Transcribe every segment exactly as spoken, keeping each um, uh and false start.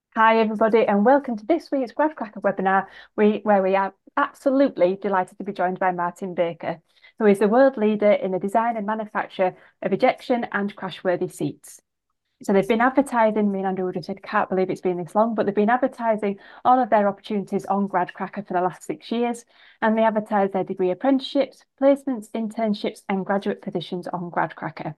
Hi, everybody, and welcome to this week's GradCracker webinar, we, where we are absolutely delighted to be joined by Martin Baker, who is the world leader in the design and manufacture of ejection and crash-worthy seats. So they've been advertising, me and Andrew would have said, can't believe it's been this long, but they've been advertising all of their opportunities on GradCracker for the last six years, and they advertise their degree apprenticeships, placements, internships, and graduate positions on GradCracker.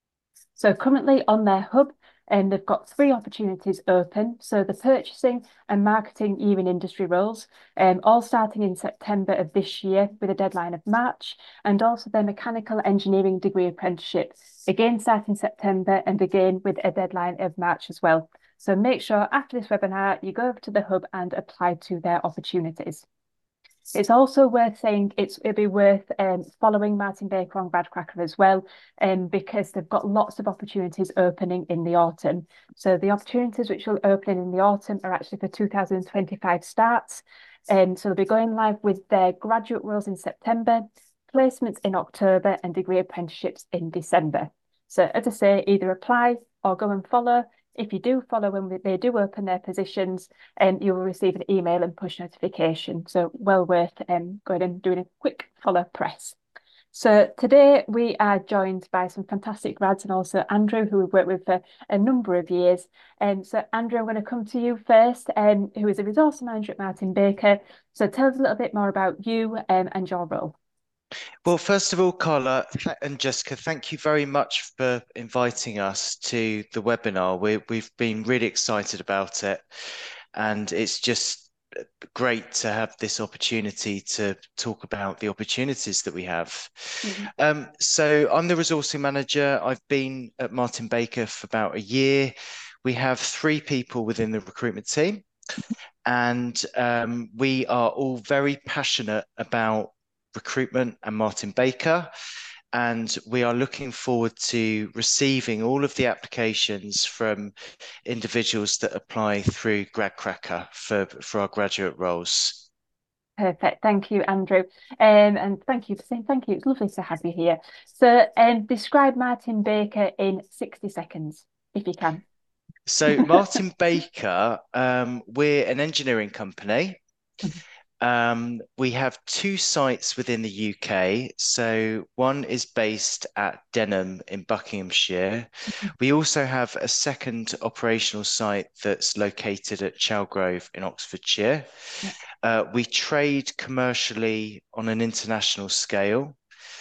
So currently on their hub, and they've got three opportunities open. So the purchasing and marketing year in industry roles, um, all starting in September of this year with a deadline of March, and also their mechanical engineering degree apprenticeship, again starting September and again with a deadline of March as well. So make sure after this webinar, you go over to the hub and apply to their opportunities. It's also worth saying it's it'd be worth um, following Martin Baker on GradCracker as well, um, because they've got lots of opportunities opening in the autumn. So the opportunities which will open in the autumn are actually for two thousand twenty-five starts. Um, so they'll be going live with their graduate roles in September, placements in October, and degree apprenticeships in December. So as I say, either apply or go and follow. If you do follow when they do open their positions, um, you will receive an email and push notification. So well worth um, going and doing a quick follow press. So today we are joined by some fantastic grads and also Andrew, who we've worked with for a number of years. Um, so Andrew, I'm going to come to you first, um, who is a resource manager at Martin Baker. So tell us a little bit more about you um, and your role. Well, first of all, Carla th- and Jessica, thank you very much for inviting us to the webinar. We, we've been really excited about it, and it's just great to have this opportunity to talk about the opportunities that we have. Mhm. Um, so I'm the resourcing manager. I've been at Martin Baker for about a year. We have three people within the recruitment team, and um, we are all very passionate about recruitment and Martin Baker. And we are looking forward to receiving all of the applications from individuals that apply through GradCracker for, for our graduate roles. Perfect. Thank you, Andrew. Um, and thank you for saying thank you. It's lovely to have you here. So, um, describe Martin Baker in sixty seconds, if you can. So, Martin Baker, um, we're an engineering company. Um, we have two sites within the U K. So one is based at Denham in Buckinghamshire. We also have a second operational site that's located at Chalgrove in Oxfordshire. Yeah. Uh, we trade commercially on an international scale.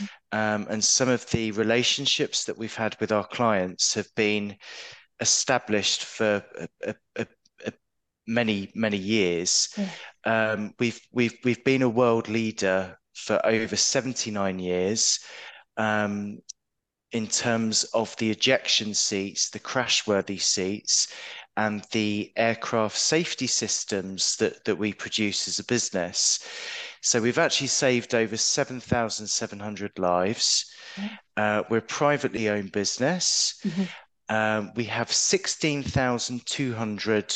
Um, and some of the relationships that we've had with our clients have been established for a, a, a, a many, many years. Yeah. Um, we've we've we've been a world leader for over seventy-nine years um, in terms of the ejection seats, the crash-worthy seats, and the aircraft safety systems that that we produce as a business. So we've actually saved over seven thousand seven hundred lives. Yeah. Uh, we're a privately owned business. Mhm. Um, we have sixteen thousand two hundred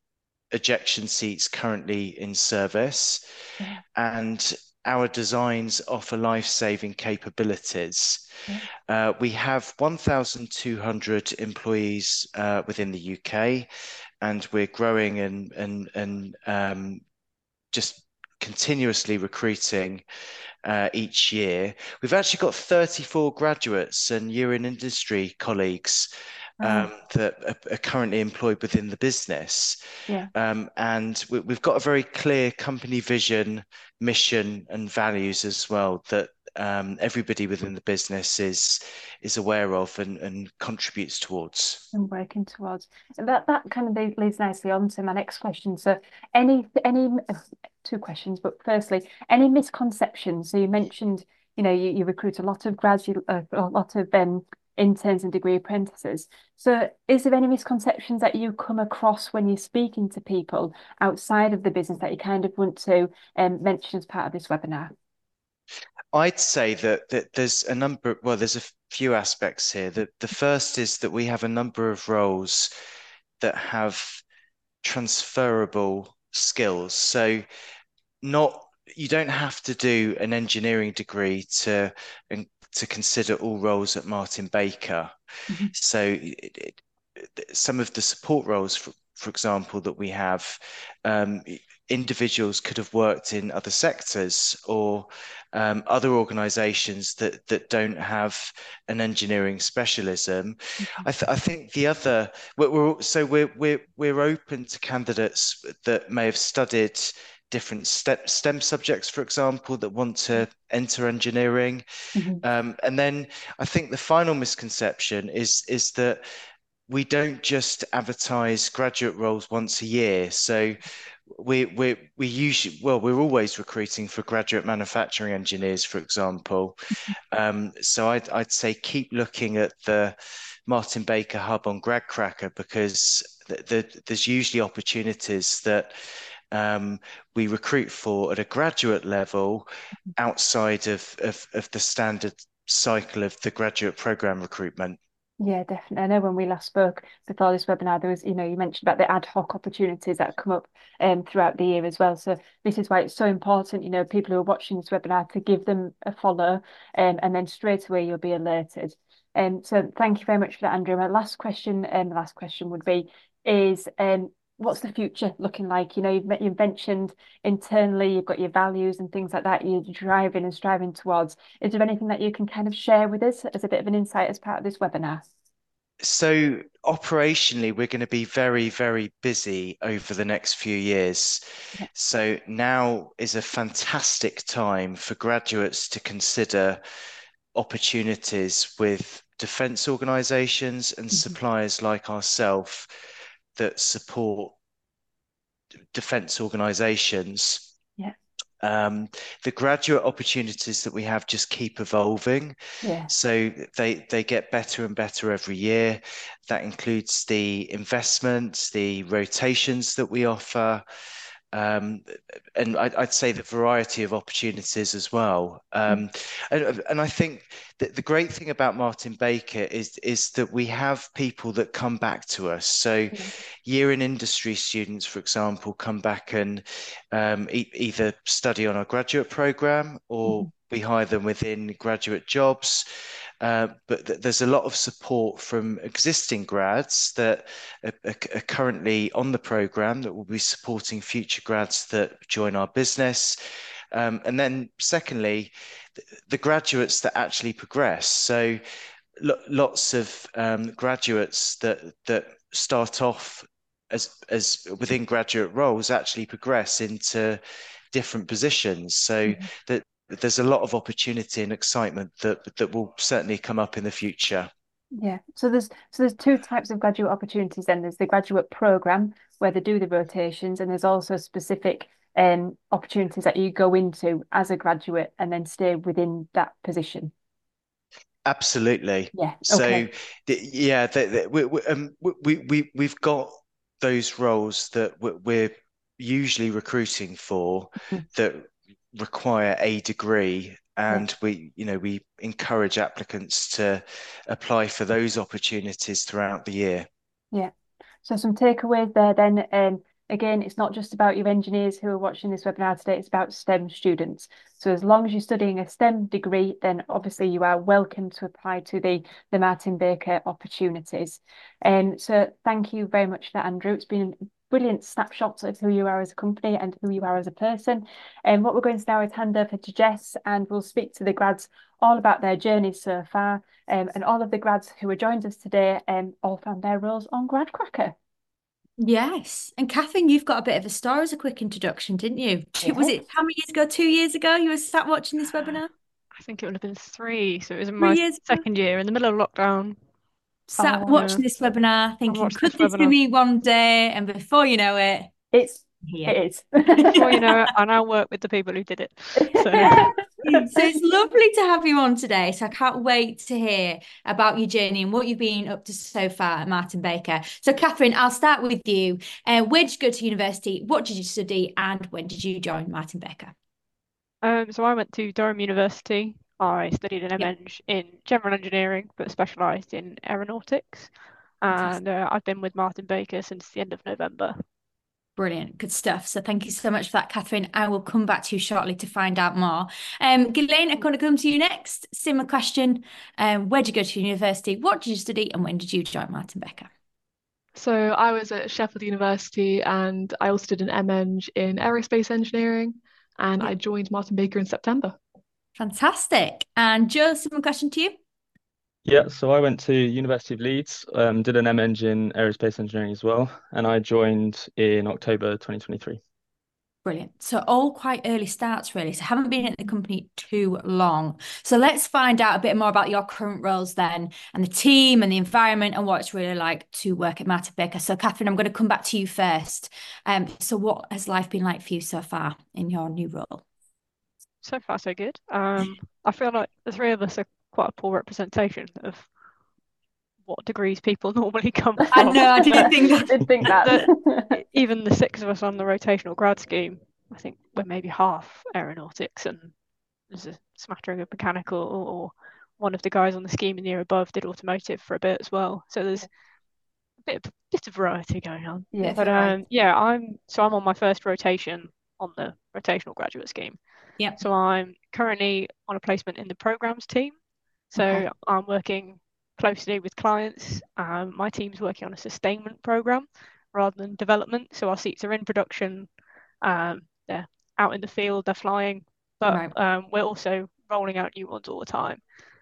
ejection seats currently in service, Yeah. and our designs offer life-saving capabilities. Yeah. Uh, we have one thousand two hundred employees uh, within the U K, and we're growing and and and um, just continuously recruiting uh, each year. We've actually got thirty-four graduates and year in industry colleagues um, Wow. that are, are currently employed within the business. Yeah. Um, and we, we've got a very clear company vision, mission, and values as well that um, everybody within the business is is aware of and, and contributes towards. And working towards and that. That kind of leads leads nicely on to my next question. So, any any uh, two questions, but firstly, any misconceptions? So you mentioned, you know, you, you recruit a lot of grads, you, uh, a lot of um, interns and degree apprentices. So, is there any misconceptions that you come across when you're speaking to people outside of the business that you kind of want to um, mention as part of this webinar? I'd say that that there's a number, well, there's a few aspects here. The the first is that we have a number of roles that have transferable skills. So not you don't have to do an engineering degree to and to consider all roles at Martin Baker. Mhm. So it, it, some of the support roles, for, for example, that we have, um, individuals could have worked in other sectors or um, other organizations that that don't have an engineering specialism. I, th I think the other, we're, we're so we're we're we're open to candidates that may have studied different step, STEM subjects, for example, that want to enter engineering. Mhm. Um, and then I think the final misconception is is that we don't just advertise graduate roles once a year. So we we we usually, well, we're always recruiting for graduate manufacturing engineers, for example. Um, so I'd I'd say keep looking at the Martin Baker Hub on GradCracker, because the, the, there's usually opportunities that um, we recruit for at a graduate level outside of, of of the standard cycle of the graduate program recruitment. Yeah, definitely. I know when we last spoke before this webinar, there was, you know, you mentioned about the ad hoc opportunities that come up um, throughout the year as well. So this is why it's so important, you know, people who are watching this webinar to give them a follow, um, and then straight away you'll be alerted. Um, so thank you very much for that, Andrew. My last question, um, last question would be, is um, what's the future looking like? You know, you've, you've mentioned internally, you've got your values and things like that you're driving and striving towards. Is there anything that you can kind of share with us as a bit of an insight as part of this webinar? So operationally, we're going to be very, very busy over the next few years. Yeah. So now is a fantastic time for graduates to consider opportunities with defence organisations and Mhm. suppliers like ourselves that support defence organisations. Yeah. Um, the graduate opportunities that we have just keep evolving. Yeah. So they they get better and better every year. That includes the investments, the rotations that we offer, um, and I'd, I'd say the variety of opportunities as well. Yeah. Um, and, and I think that the great thing about Martin Baker is is that we have people that come back to us. So Yeah. year in industry students, for example, come back and um, e either study on our graduate program or Mhm. we hire them within graduate jobs. Uh, but th there's a lot of support from existing grads that are, are, are currently on the program that will be supporting future grads that join our business. Um, and then, secondly, the, the graduates that actually progress. So, lo lots of um, graduates that that start off as as within graduate roles actually progress into different positions. So Mhm. that there's a lot of opportunity and excitement that that will certainly come up in the future. Yeah. So there's so there's two types of graduate opportunities then. There's the graduate program where they do the rotations, and there's also specific um opportunities that you go into as a graduate and then stay within that position. Absolutely. Yeah. So, Okay. the, yeah, the, the, we, we, um, we we we've got those roles that we're we're usually recruiting for Mhm. that require a degree, Yeah. and we, you know, we encourage applicants to apply for those opportunities throughout the year. Yeah. So some takeaways there then. Um, again, it's not just about your engineers who are watching this webinar today, it's about STEM students. So as long as you're studying a STEM degree, then obviously you are welcome to apply to the, the Martin Baker opportunities. Um, so thank you very much for that, Andrew. It's been a brilliant snapshot of who you are as a company and who you are as a person. And what we're going to now is hand over to Jess, and we'll speak to the grads all about their journey so far. Um, and all of the grads who have joined us today um, all found their roles on GradCracker. Yes. And Catherine, you've got a bit of a star as a quick introduction, didn't you? Was Yes. it how many years ago? Two years ago, you were sat watching this webinar? I think it would have been three. So it was in Three my years ago? second year in the middle of lockdown. Sat Oh, Yeah, watching this webinar, I thinking, watched this could this be webinar. me one day? And before you know it, it's here. it is. Before you know it, I now work with the people who did it. So So it's lovely to have you on today. So I can't wait to hear about your journey and what you've been up to so far at Martin Baker. So Catherine, I'll start with you. Uh, where did you go to university? What did you study? And when did you join Martin Baker? Um, so I went to Durham University. I studied an Yeah, M.Eng in general engineering, but specialised in aeronautics. fantastic. And uh, I've been with Martin Baker since the end of November. Brilliant. Good stuff. So thank you so much for that, Catherine. I will come back to you shortly to find out more. Um, Ghislaine, I'm going to come to you next. Similar question. Um, where did you go to university? What did you study? And when did you join Martin Baker? So I was at Sheffield University and I also did an M Eng in aerospace engineering and Yeah. I joined Martin Baker in September. Fantastic. And Joe, similar question to you. Yeah, so I went to University of Leeds, um, did an M Eng in aerospace engineering as well, and I joined in October twenty twenty-three. Brilliant. So all quite early starts, really. So haven't been at the company too long. So let's find out a bit more about your current roles then, and the team and the environment and what it's really like to work at Martin Baker. So Catherine, I'm going to come back to you first. Um, so what has life been like for you so far in your new role? So far, so good. Um, I feel like the three of us are quite a poor representation of what degrees people normally come from. I know, I didn't think that. Didn't think that. The- even the six of us on the rotational grad scheme, I think we're maybe half aeronautics and there's a smattering of mechanical, or one of the guys on the scheme in the year above did automotive for a bit as well. So there's a bit of, bit of variety going on. Yeah. But um, yeah, I'm so I'm on my first rotation on the rotational graduate scheme. Yeah. So I'm currently on a placement in the programs team. So Okay. I'm working closely with clients. Um, my team's working on a sustainment program rather than development. So our seats are in production, um, they're out in the field, they're flying, but Right. um, we're also rolling out new ones all the time.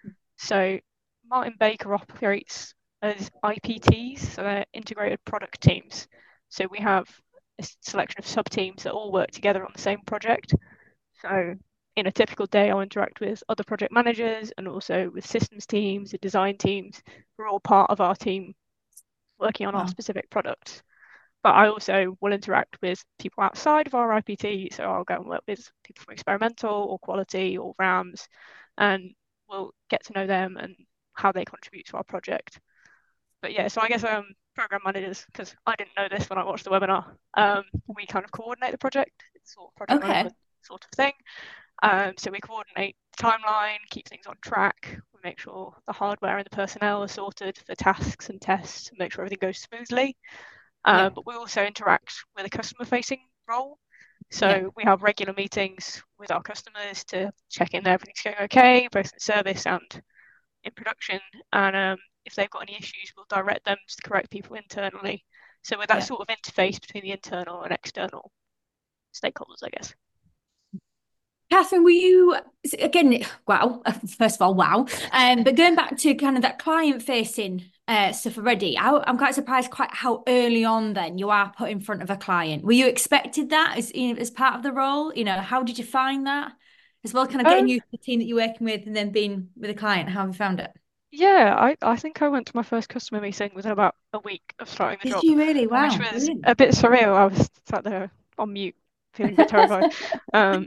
So Martin Baker operates as I P Ts, so they're integrated product teams. So we have a selection of sub-teams that all work together on the same project. So in a typical day, I'll interact with other project managers and also with systems teams and design teams who are all part of our team working on Wow. our specific products. But I also will interact with people outside of our I P T. So I'll go and work with people from experimental or quality or RAMs, and we'll get to know them and how they contribute to our project. But yeah, so I guess um, program managers, because I didn't know this when I watched the webinar, um, we kind of coordinate the project. It's sort of project Okay. management sort of thing. Um, so we coordinate the timeline, keep things on track. We make sure the hardware and the personnel are sorted for tasks and tests, and make sure everything goes smoothly. Um, Yeah. But we also interact with a customer-facing role. So Yeah. we have regular meetings with our customers to check in that everything's going okay, both in service and in production. And um, if they've got any issues, we'll direct them to the correct people internally. So with that Yeah. sort of interface between the internal and external stakeholders, I guess. Catherine, were you again? Wow, first of all, wow. Um, but going back to kind of that client-facing uh, stuff already, I, I'm quite surprised quite how early on then you are put in front of a client. Were you expected that as you know, as part of the role? You know, how did you find that as well? Kind of getting Um, used to the team that you're working with and then being with a client. How have you found it? yeah, I, I think I went to my first customer meeting within about a week of starting the Did job, you really? which Wow, was brilliant. a bit surreal. I was sat there on mute, feeling a bit terrified. Um,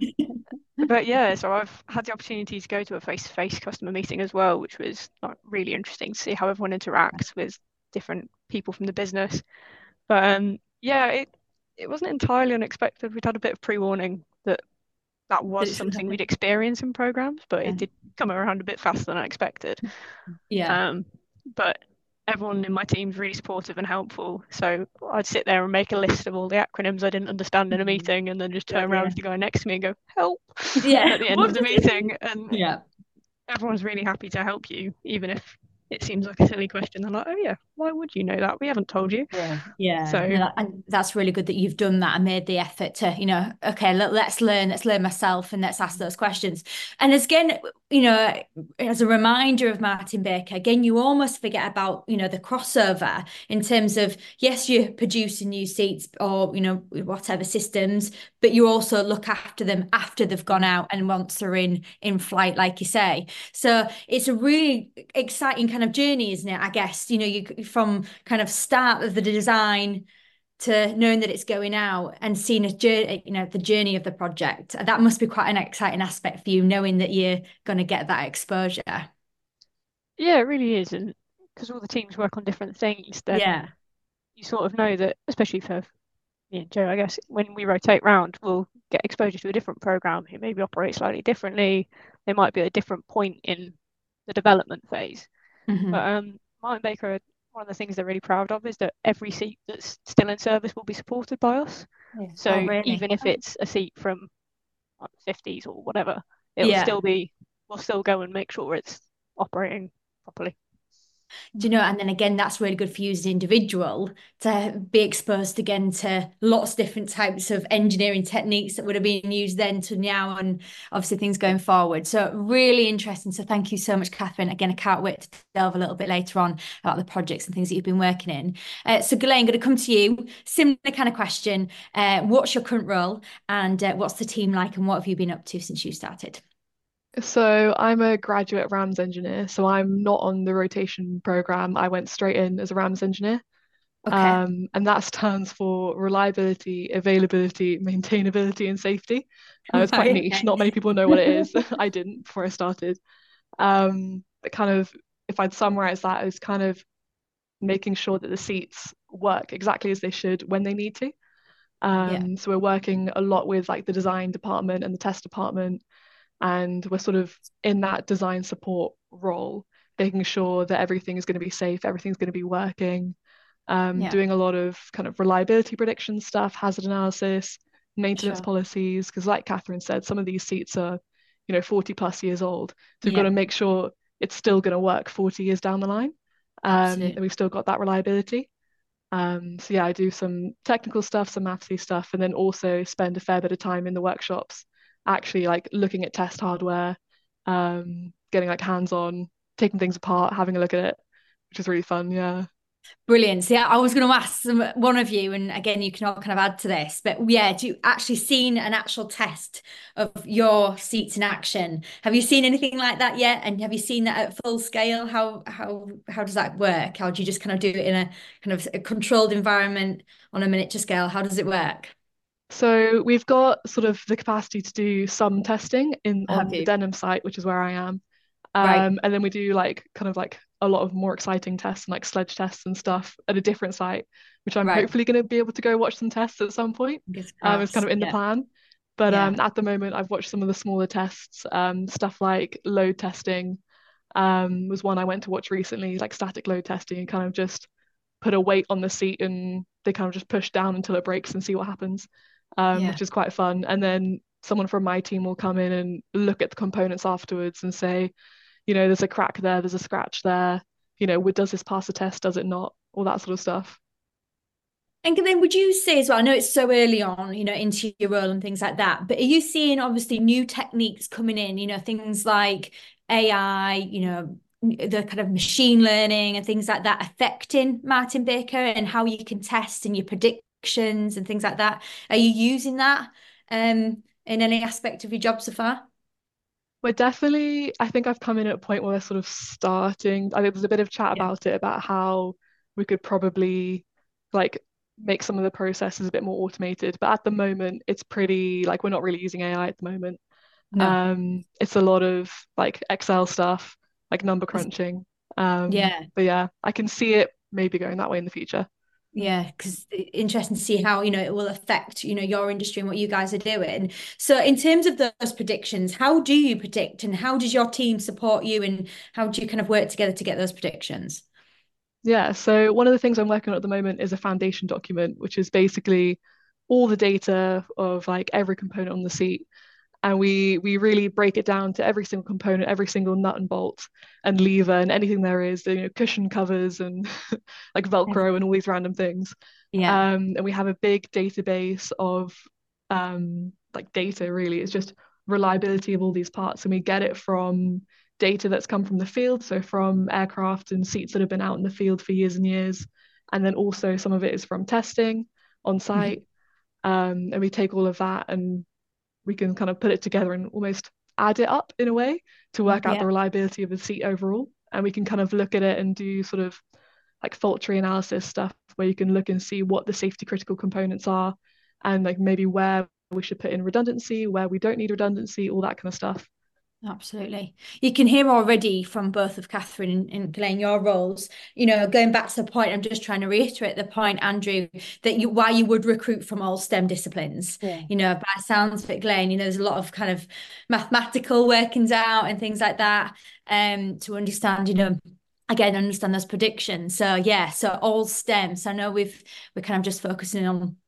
but yeah, so I've had the opportunity to go to a face-to-face customer meeting as well, which was like really interesting to see how everyone interacts with different people from the business. But um, yeah, it it wasn't entirely unexpected. We'd had a bit of pre-warning that that That was it's gonna something we'd happen. experience in programs, but Yeah. it did come around a bit faster than I expected. Yeah. Um, but everyone in my team's really supportive and helpful. So I'd sit there and make a list of all the acronyms I didn't understand in a Mhm. meeting, and then just turn Good, around yeah. to the guy next to me and go, help, Yeah. at the end What of the does it mean? meeting. And Yeah. everyone's really happy to help you, even if it seems like a silly question. They're like, oh yeah, why would you know that? We haven't told you. Yeah, yeah. So No, that- and that's really good that you've done that and made the effort to, you know, okay, let, let's learn, let's learn myself and let's ask those questions. And as again, you know, as a reminder of Martin Baker, again, you almost forget about, you know, the crossover in terms of, yes, you're producing new seats or, you know, whatever systems, but you also look after them after they've gone out and once they're in in flight, like you say. So it's a really exciting kind of journey, isn't it? I guess, you know, you from kind of start of the design to knowing that it's going out and seeing a journey, you know, the journey of the project. That must be quite an exciting aspect for you, knowing that you're going to get that exposure. yeah, it really is. And because all the teams work on different things, then Yeah. you sort of know that, especially for me and Joe, I guess, when we rotate round, we'll get exposure to a different program who maybe operates slightly differently. They might be at a different point in the development phase. Mhm. But um, Martin Baker, one of the things they're really proud of is that every seat that's still in service will be supported by us. Yeah. So Oh, really? even if it's a seat from like, the fifties or whatever, it'll Yeah. still be, we'll still go and make sure it's operating properly. Do you know, and then again, that's really good for you as an individual to be exposed again to lots of different types of engineering techniques that would have been used then to now, and obviously things going forward. So really interesting. So thank you so much, Catherine. Again, I can't wait to delve a little bit later on about the projects and things that you've been working in. Uh, so Ghislaine, going to come to you. Similar kind of question. Uh, what's your current role, and uh, what's the team like, and what have you been up to since you started? So I'm a graduate RAMS engineer, so I'm not on the rotation program. I went straight in as a RAMS engineer. Okay. Um, and that stands for reliability, availability, maintainability, and safety. Uh, it's quite Right, niche. okay. Not many people know what it is. I didn't before I started. Um, but kind of, if I'd summarize that, is kind of making sure that the seats work exactly as they should when they need to. Yeah. Um, so we're working a lot with like the design department and the test department, and we're sort of in that design support role, making sure that everything is going to be safe, everything's going to be working, um, Yeah. doing a lot of kind of reliability prediction stuff, hazard analysis, maintenance Sure. policies, because like Catherine said, some of these seats are, you know, forty plus years old. So we've got Yeah. to make sure it's still going to work forty years down the line. Um, and Absolutely. we've still got that reliability. Um, so yeah, I do some technical stuff, some mathsy stuff, and then also spend a fair bit of time in the workshops, actually like looking at test hardware, um, getting like hands-on, taking things apart, having a look at it, which is really fun. Yeah. Brilliant. So yeah, I was going to ask some, one of you, and again, you can all kind of add to this, but yeah, do you actually seen an actual test of your seats in action? Have you seen anything like that yet? And have you seen that at full scale? How how how does that work? How do you just kind of do it in a kind of a controlled environment on a miniature scale? How does it work? So we've got sort of the capacity to do some testing in Have on the you? Denham site, which is where I am. Right. Um, and then we do like kind of like a lot of more exciting tests and like sledge tests and stuff at a different site, which I'm Right. hopefully going to be able to go watch some tests at some point. Fingers Um, it's kind crossed. of in the Yeah. plan. But Yeah. um, at the moment, I've watched some of the smaller tests, um, stuff like load testing, um, was one I went to watch recently, like static load testing, and kind of just put a weight on the seat and they kind of just push down until it breaks and see what happens, um, Yeah. which is quite fun. And then someone from my team will come in and look at the components afterwards and say, you know, there's a crack there, there's a scratch there, you know, does this pass the test, does it not? All that sort of stuff. And then would you say as well, I know it's so early on, you know, into your role and things like that, but are you seeing obviously new techniques coming in, you know, things like A I, you know, the kind of machine learning and things like that affecting Martin Baker and how you can test and your predictions and things like that? Are you using that um, in any aspect of your job so far? We're definitely, I think I've come in at a point where we're sort of starting. I think there's a bit of chat Yeah. about it, about how we could probably like make some of the processes a bit more automated. But at the moment, it's pretty like we're not really using A I at the moment. No. Um, it's a lot of like Excel stuff, like number crunching. Um, Yeah. but yeah, I can see it maybe going that way in the future. Yeah, because interesting to see how, you know, it will affect, you know, your industry and what you guys are doing. So in terms of those predictions, how do you predict and how does your team support you and how do you kind of work together to get those predictions? Yeah, so one of the things I'm working on at the moment is a foundation document, which is basically all the data of like every component on the seat. And we we really break it down to every single component, every single nut and bolt and lever and anything there is, you know, cushion covers and like Velcro and all these random things. Yeah. Um, and we have a big database of um, like data really. It's just reliability of all these parts. And we get it from data that's come from the field, so from aircraft and seats that have been out in the field for years and years. And then also some of it is from testing on Mhm. site. Um, and we take all of that and we can kind of put it together and almost add it up in a way to work out Yeah. the reliability of the seat overall. And we can kind of look at it and do sort of like fault tree analysis stuff where you can look and see what the safety critical components are and like maybe where we should put in redundancy, where we don't need redundancy, all that kind of stuff. Absolutely. You can hear already from both of Catherine and, and Glenn, your roles, you know, going back to the point, I'm just trying to reiterate the point, Andrew, that you why you would recruit from all STEM disciplines. Yeah. You know, by sounds of it, Glenn, you know, there's a lot of kind of mathematical workings out and things like that, um, to understand, you know, again, understand those predictions. So yeah, so all STEM. So I know we've we're kind of just focusing on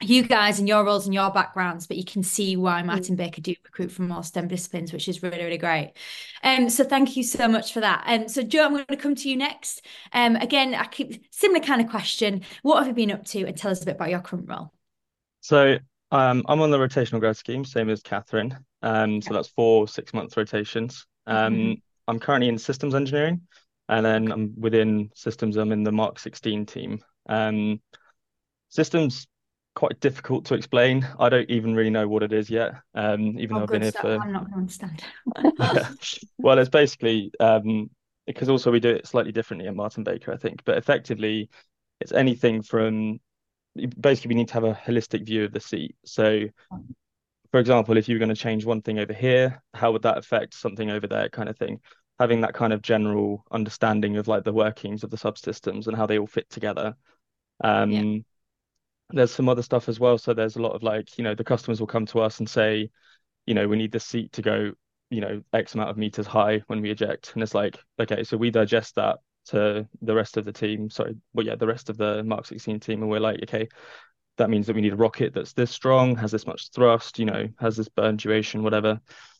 you guys and your roles and your backgrounds, but you can see why Mm. Martin Baker do recruit from more STEM disciplines, which is really, really great. Um, so thank you so much for that. And um, so Jo, I'm going to come to you next. Um, again, I keep similar kind of question. What have you been up to? And tell us a bit about your current role. So um, I'm on the rotational grad scheme, same as Catherine. Um, so that's four six month rotations. Um, Mm-hmm. I'm currently in systems engineering, and then I'm within systems. I'm in the Mark sixteen team. Um, systems quite difficult to explain. I don't even really know what it is yet. Um, even Oh, though I've been good here stuff. for I'm not going to understand. yeah. Well, it's basically um, because also we do it slightly differently at Martin Baker, I think. But effectively, it's anything from basically we need to have a holistic view of the seat. So, for example, if you were going to change one thing over here, how would that affect something over there, kind of thing? Having that kind of general understanding of like the workings of the subsystems and how they all fit together. Um, Yeah. There's some other stuff as well. So there's a lot of like, you know, the customers will come to us and say, you know, we need the seat to go, you know, X amount of meters high when we eject. And it's like, okay, so we digest that to the rest of the team. Sorry, well, yeah, the rest of the Mark sixteen team. And we're like, okay, that means that we need a rocket that's this strong, has this much thrust, you know, has this burn duration, whatever.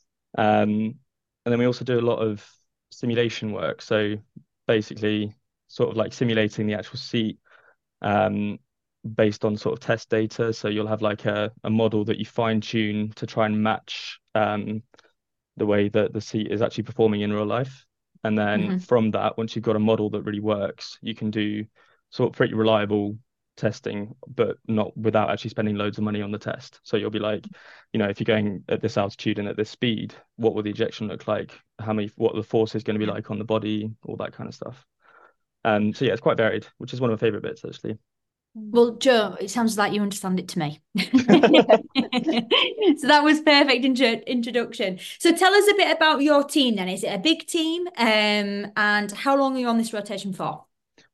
Um, and then we also do a lot of simulation work. So basically, sort of like simulating the actual seat um, based on sort of test data. So you'll have like a, a model that you fine tune to try and match um, the way that the seat is actually performing in real life. And then Mm-hmm. from that, once you've got a model that really works, you can do sort of pretty reliable testing, but not without actually spending loads of money on the test. So you'll be like, you know, if you're going at this altitude and at this speed, what will the ejection look like? How many, what the force is going to be Yeah. like on the body, all that kind of stuff. Um, so yeah, it's quite varied, which is one of my favorite bits actually. Well, Jo, it sounds like you understand it to me. So that was perfect intro introduction. So tell us a bit about your team then. Is it a big team? Um, and how long are you on this rotation for?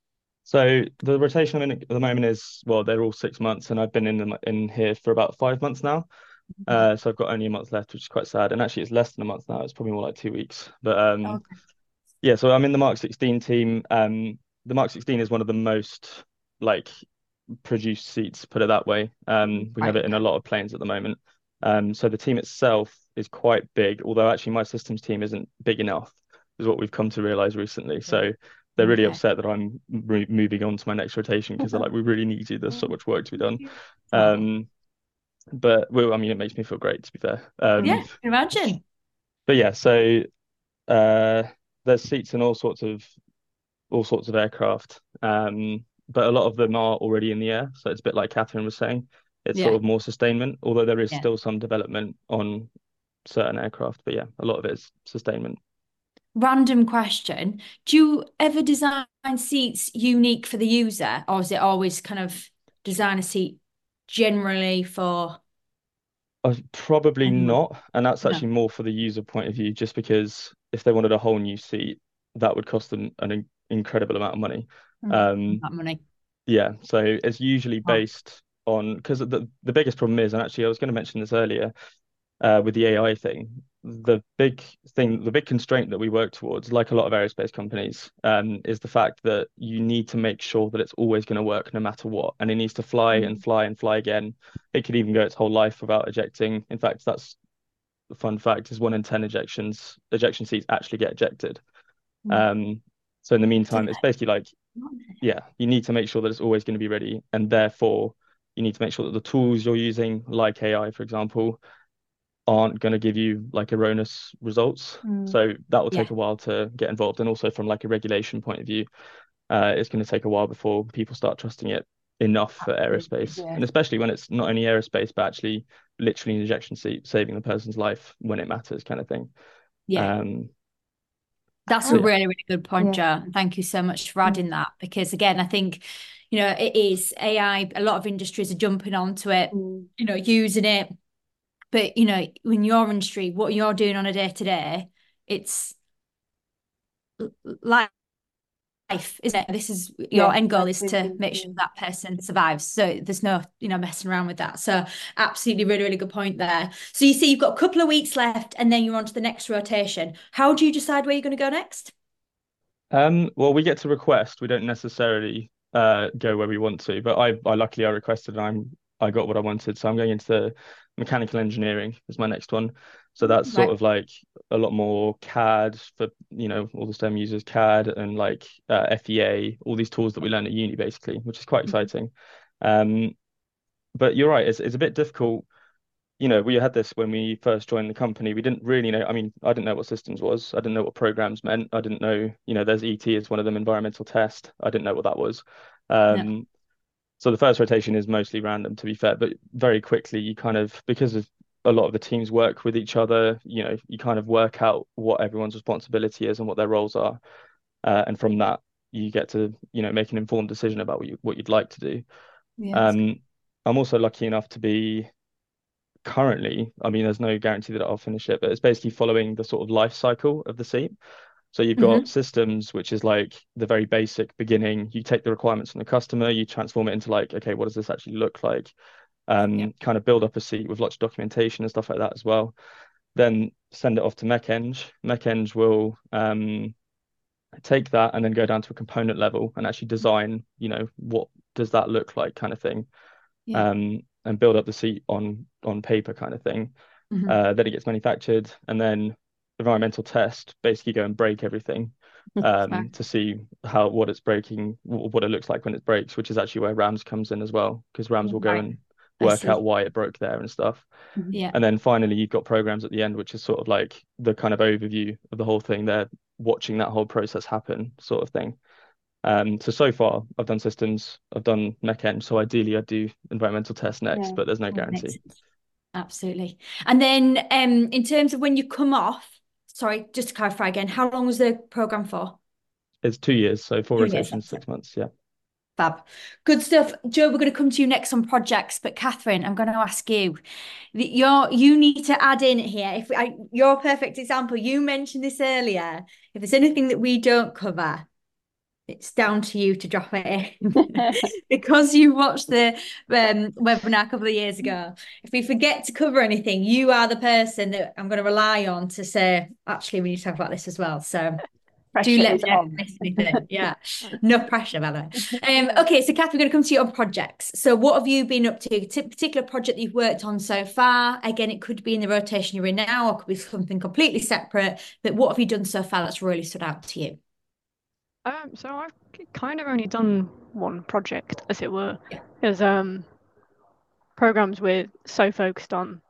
So the rotation I'm in at the moment is, well, they're all six months, and I've been in them in here for about five months now. Uh, so I've got only a month left, which is quite sad. And actually, it's less than a month now. It's probably more like two weeks. But um, Okay. yeah, so I'm in the Mark sixteen team. Um, the Mark sixteen is one of the most like produced seats, put it that way. Um, we have Right. it in a lot of planes at the moment. Um, so the team itself is quite big, although actually my systems team isn't big enough, is what we've come to realize recently. So they're really Okay. upset that I'm re- moving on to my next rotation because they're like, we really need you. There's so much work to be done. Oh. Um, but well, I mean, it makes me feel great, to be fair. Um, Yeah, imagine. but yeah, so uh, there's seats in all sorts of all sorts of aircraft. Um, but a lot of them are already in the air. So it's a bit like Catherine was saying. It's Yeah. sort of more sustainment, although there is Yeah. still some development on certain aircraft. But yeah, a lot of it is sustainment. Random question. Do you ever design seats unique for the user, or is it always kind of design a seat generally for Uh, probably anyone? not. And that's No. actually more for the user point of view, just because if they wanted a whole new seat, that would cost them an in incredible amount of money. Um, That money. yeah, so it's usually Oh. based on, because the, the biggest problem is, and actually I was going to mention this earlier, uh, with the A I thing, the big thing, the big constraint that we work towards, like a lot of aerospace companies, um, is the fact that you need to make sure that it's always going to work no matter what, and it needs to fly and fly and fly again. It could even go its whole life without ejecting. In fact, that's the fun fact is one in ten ejections, ejection seats actually get ejected. Um, so in the meantime, it's basically like, yeah, you need to make sure that it's always going to be ready, and therefore you need to make sure that the tools you're using, like A I, for example, aren't going to give you like erroneous results. Mm. So that will Yeah. take a while to get involved. And also from like a regulation point of view, uh, it's going to take a while before people start trusting it enough for aerospace. Yeah. And especially when it's not only aerospace, but actually literally an ejection seat, saving the person's life when it matters, kind of thing. Yeah. Um, That's so a yeah. really, really good point, Yeah. Jo. Thank you so much for adding that, because again, I think, you know, it is A I, a lot of industries are jumping onto it, Mm. you know, using it. But, you know, in your industry, what you're doing on a day to day, it's l- life, isn't it? This is your Yeah, end goal life is to saving, make sure yeah. that person survives. So there's no, you know, messing around with that. So absolutely, really, really good point there. So you see, you've got a couple of weeks left, and then you're on to the next rotation. How do you decide where you're going to go next? Um, well, we get to request. We don't necessarily uh go where we want to, but I, I luckily I requested, and I'm I got what I wanted. So I'm going into mechanical engineering is my next one. So that's sort Right. of like a lot more C A D for, you know, all the STEM users, C A D and like uh, F E A, all these tools that we learn at uni basically, which is quite exciting. Um, but you're right, it's, it's a bit difficult. You know, we had this when we first joined the company. We didn't really know. I mean, I didn't know what systems was. I didn't know what programs meant. I didn't know, you know, there's E T as one of them, environmental test. I didn't know what that was. No. Um, so the first rotation is mostly random, to be fair, but very quickly you kind of, because of a lot of the teams work with each other, you know, you kind of work out what everyone's responsibility is and what their roles are. Uh, and from that, you get to, you know, make an informed decision about what you what you'd like to do. Yes. Um, I'm also lucky enough to be currently, I mean, there's no guarantee that I'll finish it, but it's basically following the sort of life cycle of the seat. So you've got Mm-hmm. systems, which is like the very basic beginning. You take the requirements from the customer, you transform it into like, okay, what does this actually look like? Yeah. Um, kind of build up a seat with lots of documentation and stuff like that as well. Then send it off to MechEng. MechEng will um, take that and then go down to a component level and actually design, you know, what does that look like kind of thing. Yeah. Um, and build up the seat on on paper kind of thing. Mm-hmm. Uh, then it gets manufactured, and then environmental test, basically go and break everything um, Right. to see how what it's breaking, what it looks like when it breaks, which is actually where RAMS comes in as well, because RAMS will go Right. and I work out see. why it broke there and stuff. Yeah. And then finally, you've got programs at the end, which is sort of like the kind of overview of the whole thing. They're watching that whole process happen, sort of thing. Um, so so far I've done systems, I've done MechEng, so ideally I'd do environmental test next, Yeah. but there's no That makes guarantee. sense. Absolutely. And then um, in terms of when you come off, sorry, just to clarify again, how long was the program for? It's two years, so four Two years, rotations, that's it. six months. Yeah. Fab. Good stuff. Joe, we're going to come to you next on projects, but Catherine, I'm going to ask you. that You're, you need to add in here. If I, you're a perfect example. You mentioned this earlier. If there's anything that we don't cover, it's down to you to drop it in. Because you watched the um, webinar a couple of years ago. If we forget to cover anything, you are the person that I'm going to rely on to say, actually, we need to talk about this as well. So do Pressure let is me know if on. I miss anything. Yeah, no pressure, by the way. Um, okay, so Kath, we're going to come to you on projects. So what have you been up to? A particular project that you've worked on so far? Again, it could be in the rotation you're in now, or it could be something completely separate. But what have you done so far that's really stood out to you? Um, so I've kind of only done one project, as it were, Yeah. because um, programs we're so focused on,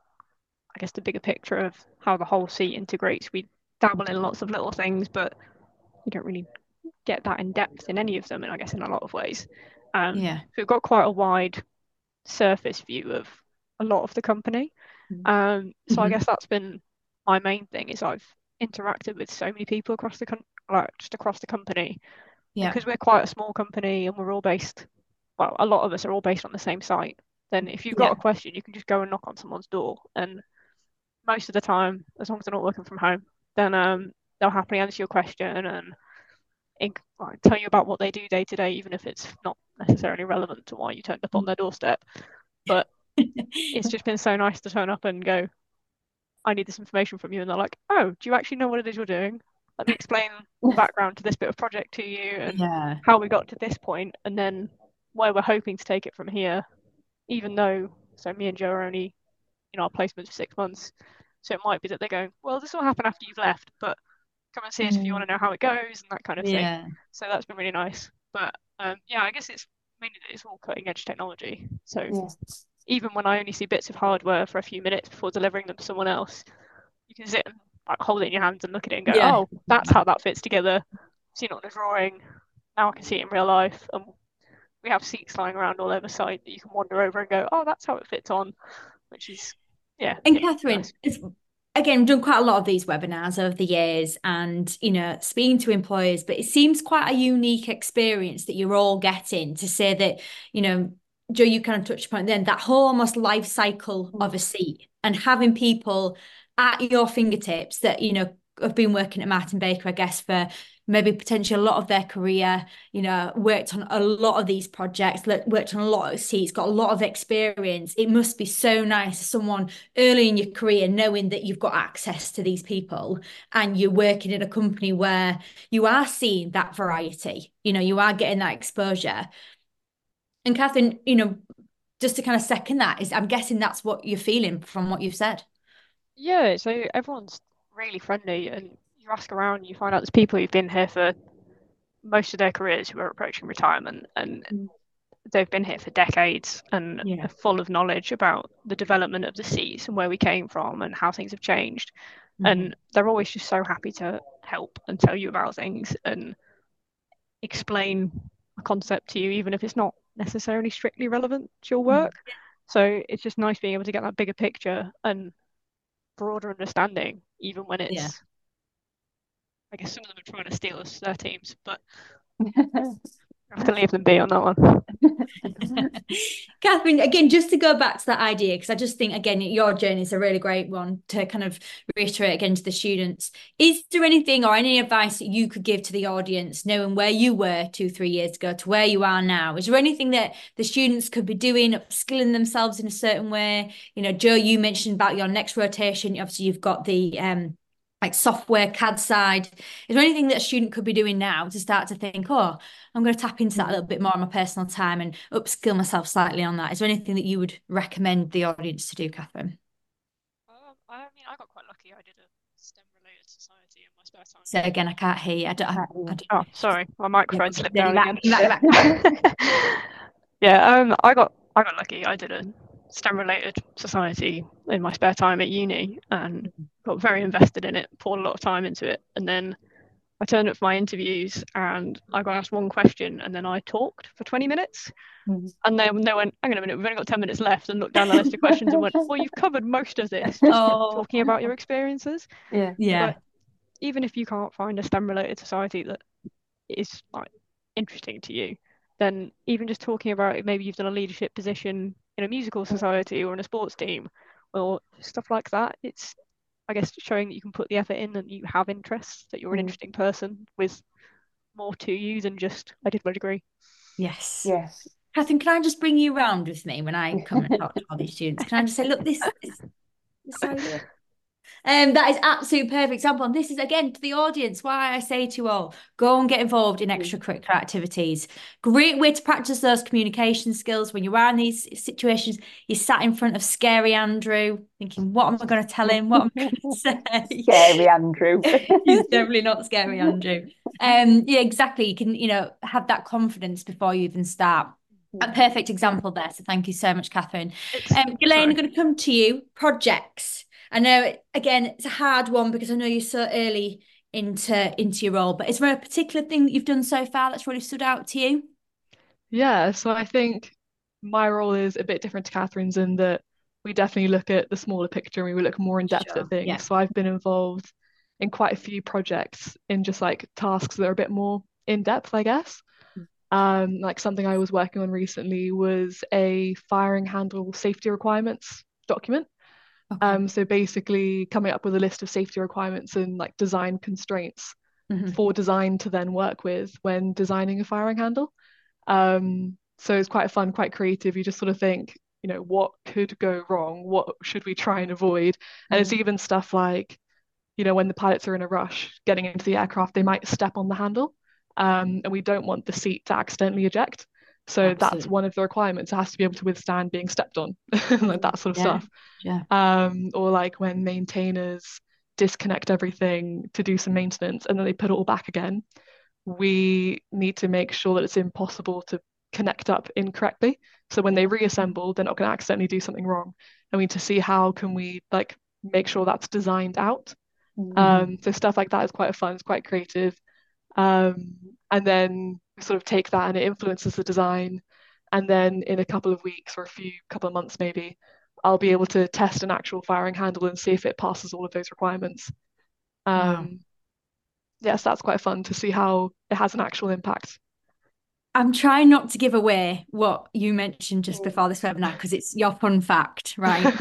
I guess, the bigger picture of how the whole seat integrates. We dabble in lots of little things, but you don't really get that in depth in any of them, and I guess in a lot of ways. Um, Yeah. so we've got quite a wide surface view of a lot of the company. Um, so Mhm. I guess that's been my main thing is I've interacted with so many people across the con- like just across the company. Yeah. Because we're quite a small company and we're all based, well, a lot of us are all based on the same site. Then if you've got Yeah. a question, you can just go and knock on someone's door, and most of the time, as long as they're not working from home, then um, they'll happily answer your question and in, like, tell you about what they do day to day, even if it's not necessarily relevant to why you turned up on their doorstep. But it's just been so nice to turn up and go, I need this information from you. And they're like, oh, do you actually know what it is you're doing? Let me explain the background to this bit of project to you and Yeah. how we got to this point, and then where we're hoping to take it from here, even though, so me and Joe are only in our placements for six months. So it might be that they're going, well, this will happen after you've left, but come and see us if you want to know how it goes and that kind of thing. Yeah. So that's been really nice. But um, yeah, I guess it's mainly that it's all cutting edge technology. So Yeah. even when I only see bits of hardware for a few minutes before delivering them to someone else, you can sit and like hold it in your hands and look at it and go, Yeah. oh, that's how that fits together. Seen it on a drawing. Now I can see it in real life. And we have seats lying around all over site that you can wander over and go, oh, that's how it fits on, which is, yeah. And yeah, Catherine, nice. it's, again, we've done quite a lot of these webinars over the years and, you know, speaking to employers, but it seems quite a unique experience that you're all getting to say that, you know, Joe, you kind of touched upon then that whole almost life cycle of a seat and having people at your fingertips that, you know, have been working at Martin Baker, I guess, for maybe potentially a lot of their career, you know, worked on a lot of these projects, worked on a lot of seats, got a lot of experience. It must be so nice as someone early in your career knowing that you've got access to these people and you're working in a company where you are seeing that variety, you know, you are getting that exposure. And Catherine, you know, just to kind of second that, is I'm guessing that's what you're feeling from what you've said. Yeah, so everyone's really friendly, and you ask around, you find out there's people who've been here for most of their careers who are approaching retirement, and Mm. they've been here for decades and Yeah. are full of knowledge about the development of the seas and where we came from and how things have changed. Mhm. And they're always just so happy to help and tell you about things and explain a concept to you, even if it's not necessarily strictly relevant to your work. So it's just nice being able to get that bigger picture and broader understanding, even when it's, Yeah. I guess some of them are trying to steal us their teams, but I have to leave them be on that one. Catherine, again, just to go back to that idea, because I just think, again, your journey is a really great one to kind of reiterate again to the students. Is there anything or any advice that you could give to the audience, knowing where you were two, three years ago to where you are now? Is there anything that the students could be doing, upskilling themselves in a certain way? You know, Joe, you mentioned about your next rotation. Obviously, you've got the um, like software C A D side. Is there anything that a student could be doing now to start to think, oh, I'm going to tap into that a little bit more in my personal time and upskill myself slightly on that? Is there anything that you would recommend the audience to do, Catherine? Um, I mean, I got quite lucky. I did a STEM-related society in my spare time. So again, I can't hear you. I don't. I, I don't oh, sorry, my microphone slipped down back, again. Back, back. yeah, um, I got I got lucky. I did a STEM-related society in my spare time at uni and got very invested in it, poured a lot of time into it, and then I turned up for my interviews and I got asked one question and then I talked for twenty minutes. Mm-hmm. And then they went, hang on a minute, we've only got ten minutes left, and looked down the list of questions and went, well, you've covered most of this, just oh. talking about your experiences. Yeah. Yeah. But even if you can't find a STEM-related society that is like interesting to you, then even just talking about it, maybe you've done a leadership position in a musical society or in a sports team or stuff like that, it's, I guess, showing that you can put the effort in and you have interests, that you're an interesting person with more to you than just, I did my degree. Yes. Yes. Catherine, can I just bring you around with me when I come and talk to all these students? Can I just say, look, this, this, this is how you do it. Um, that is absolute perfect example. And this is, again, to the audience, why I say to you all, go and get involved in extracurricular activities. Great way to practice those communication skills. When you are in these situations, you sat in front of scary Andrew, thinking, what am I going to tell him? What am I going to say? Scary Andrew. He's definitely not scary Andrew. Um, yeah, exactly. You can, you know, have that confidence before you even start. A perfect example there. So thank you so much, Catherine. Um, Ghislaine, I'm going to come to you. Projects. I know, again, it's a hard one because I know you're so early into into your role, but is there a particular thing that you've done so far that's really stood out to you? Yeah, so I think my role is a bit different to Catherine's in that we definitely look at the smaller picture and we look more in depth Sure, at things. yeah. So I've been involved in quite a few projects in just like tasks that are a bit more in depth, I guess. Um, like something I was working on recently was a firing handle safety requirements document. Okay. Um, so basically coming up with a list of safety requirements and like design constraints mm-hmm. for design to then work with when designing a firing handle. Um, so it's quite fun, quite creative. You just sort of think, you know, what could go wrong? What should we try and avoid? And mm-hmm. it's even stuff like, you know, when the pilots are in a rush getting into the aircraft, they might step on the handle. Um, and we don't want the seat to accidentally eject. So Absolutely. That's one of the requirements. It has to be able to withstand being stepped on, like that sort of yeah. stuff. Yeah. Um, or like when maintainers disconnect everything to do some maintenance and then they put it all back again, we need to make sure that it's impossible to connect up incorrectly. So when they reassemble, they're not going to accidentally do something wrong. And we need to see how can we like make sure that's designed out. Mm-hmm. Um, so stuff like that is quite fun. It's quite creative. Um, and then we sort of take that and it influences the design. And then in a couple of weeks or a few couple of months maybe, I'll be able to test an actual firing handle and see if it passes all of those requirements. Um, wow. Yes, that's quite fun to see how it has an actual impact. I'm trying not to give away what you mentioned just before this webinar because it's your fun fact, right?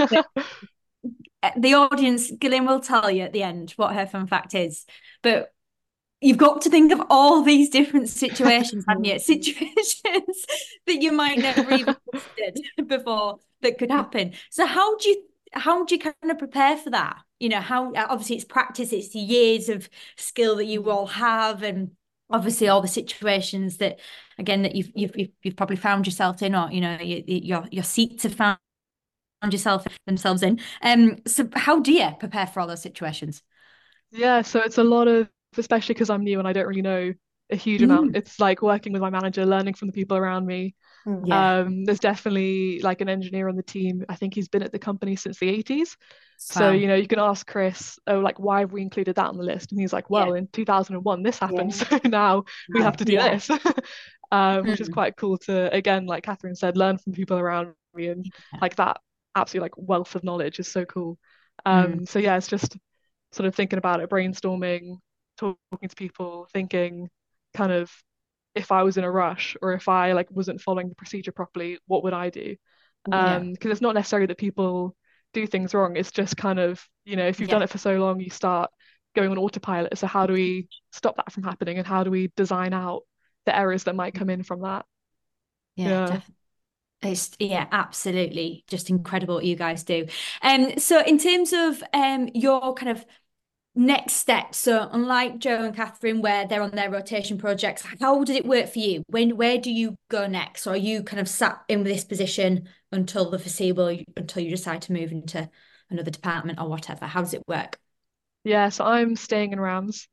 The audience, Gillian will tell you at the end what her fun fact is, but you've got to think of all these different situations, haven't you? Situations that you might never even considered before that could happen. So how do you how do you kind of prepare for that? You know, how obviously it's practice, it's the years of skill that you all have, and obviously all the situations that, again, that you've you've you've probably found yourself in, or you know, your your your seats have found yourself themselves in. Um, so how do you prepare for all those situations? Yeah, so it's a lot of, especially because I'm new and I don't really know a huge amount. Mm. It's like working with my manager, learning from the people around me. Yeah, Um, there's definitely like an engineer on the team. I think he's been at the company since the eighties. So, wow. you know, you can ask Chris, oh, like, why have we included that on the list? And he's like, Yeah, well, in two thousand one, this happened. Yeah. So now we have Wow. to do yeah. this, um, which is Mm. quite cool to, again, like Catherine said, learn from people around me. And like that absolute like wealth of knowledge is so cool. Mm. Um, so yeah, it's just sort of thinking about it, brainstorming, talking to people, thinking kind of if I was in a rush or if I like wasn't following the procedure properly, what would I do? Yeah, Um, because it's not necessarily that people do things wrong. It's just kind of, you know, if you've done yeah. it for so long, you start going on autopilot. So how do we stop that from happening and how do we design out the errors that might come in from that? Yeah, Yeah. definitely. It's yeah, absolutely just incredible what you guys do. Um, so in terms of um your kind of next steps, so unlike Joe and Catherine, where they're on their rotation projects, how did it work for you? When where do you go next? Or are you kind of sat in this position until the foreseeable, until you decide to move into another department or whatever? How does it work? Yeah, so I'm staying in Rams.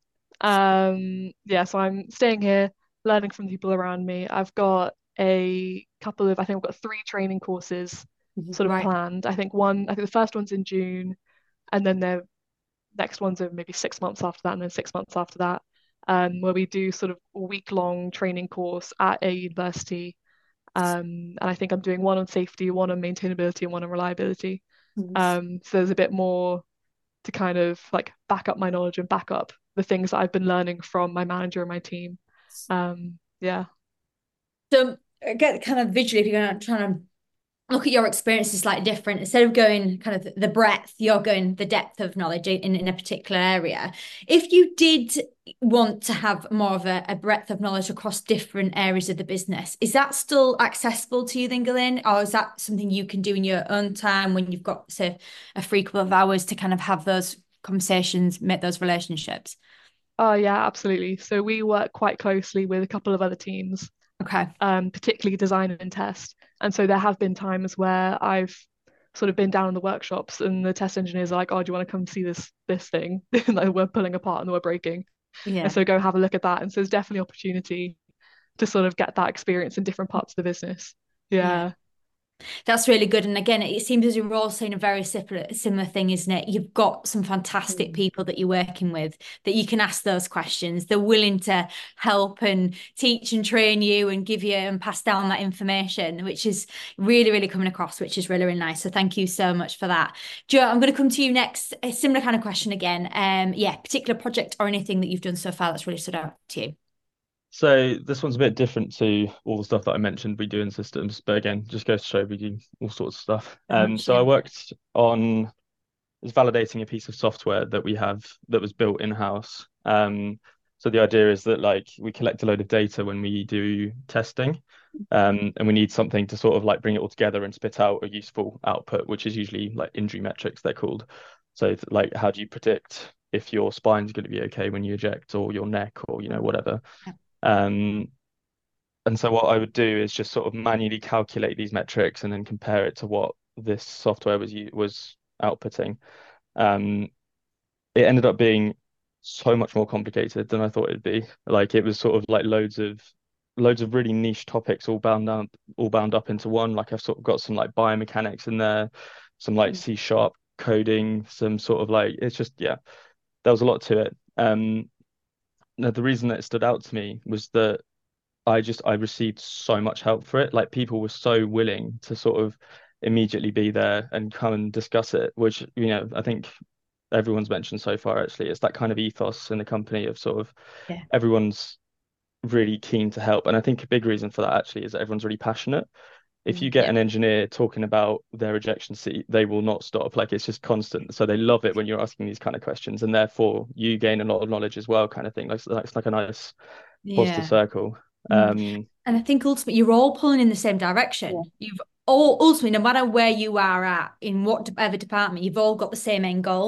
Um, yeah, so I'm staying here, learning from the people around me. I've got a couple of, I think I've got three training courses Mhm. sort of Right. planned. I think one, I think the first one's in June, and then the next ones are maybe six months after that, and then six months after that, um, where we do sort of a week-long training course at a university. Um, and I think I'm doing one on safety, one on maintainability, and one on reliability. Nice. Um, so there's a bit more to kind of like back up my knowledge and back up the things that I've been learning from my manager and my team. Um, yeah. So I get kind of visually, if you're going to try to look at your experiences slightly different. Instead of going kind of the breadth, you're going the depth of knowledge in, in a particular area. If you did want to have more of a, a breadth of knowledge across different areas of the business, is that still accessible to you then, Gillian? Or is that something you can do in your own time when you've got, say, a free couple of hours to kind of have those conversations, make those relationships? Oh yeah, absolutely. So we work quite closely with a couple of other teams, Okay. um, particularly design and test. And so there have been times where I've sort of been down in the workshops and the test engineers are like, oh, do you want to come see this this thing that we're pulling apart and we're breaking? And Yeah. so go have a look at that. And so there's definitely opportunity to sort of get that experience in different parts of the business. Yeah. Yeah. That's really good. And again, it seems as you're all saying a very similar, similar thing, isn't it? You've got some fantastic Mm. people that you're working with that you can ask those questions. They're willing to help and teach and train you and give you and pass down that information, which is really, really coming across, which is really, really nice. So thank you so much for that. Joe, I'm going to come to you next. A similar kind of question again. Um, yeah, particular project or anything that you've done so far that's really stood out to you. So this one's a bit different to all the stuff that I mentioned we do in systems, but again, just goes to show we do all sorts of stuff. So Um, much, so I yeah. worked on is validating a piece of software that we have that was built in-house. Um, so the idea is that like we collect a load of data when we do testing, um, and we need something to sort of like bring it all together and spit out a useful output, which is usually like injury metrics, they're called. So it's like, how do you predict if your spine's going to be okay when you eject, or your neck, or you know whatever. Yeah. Um, and so what I would do is just sort of manually calculate these metrics and then compare it to what this software was was outputting. Um, it ended up being so much more complicated than I thought it'd be. Like it was sort of like loads of loads of really niche topics all bound up all bound up into one. Like I've sort of got some like biomechanics in there, some like C sharp coding, some sort of like it's just yeah, there was a lot to it. Um, now the reason that it stood out to me was that I just I received so much help for it. Like people were so willing to sort of immediately be there and come and discuss it, which, you know, I think everyone's mentioned so far actually. It's that kind of ethos in the company of sort of Yeah. everyone's really keen to help. And I think a big reason for that actually is that everyone's really passionate. If you get Yeah. an engineer talking about their ejection seat, they will not stop. Like it's just constant. So they love it when you're asking these kind of questions, and therefore you gain a lot of knowledge as well, kind of thing. Like it's like a nice positive Yeah. circle. Mm. Um, And I think ultimately you're all pulling in the same direction. Yeah. You've all ultimately, no matter where you are at in whatever department, you've all got the same end goal.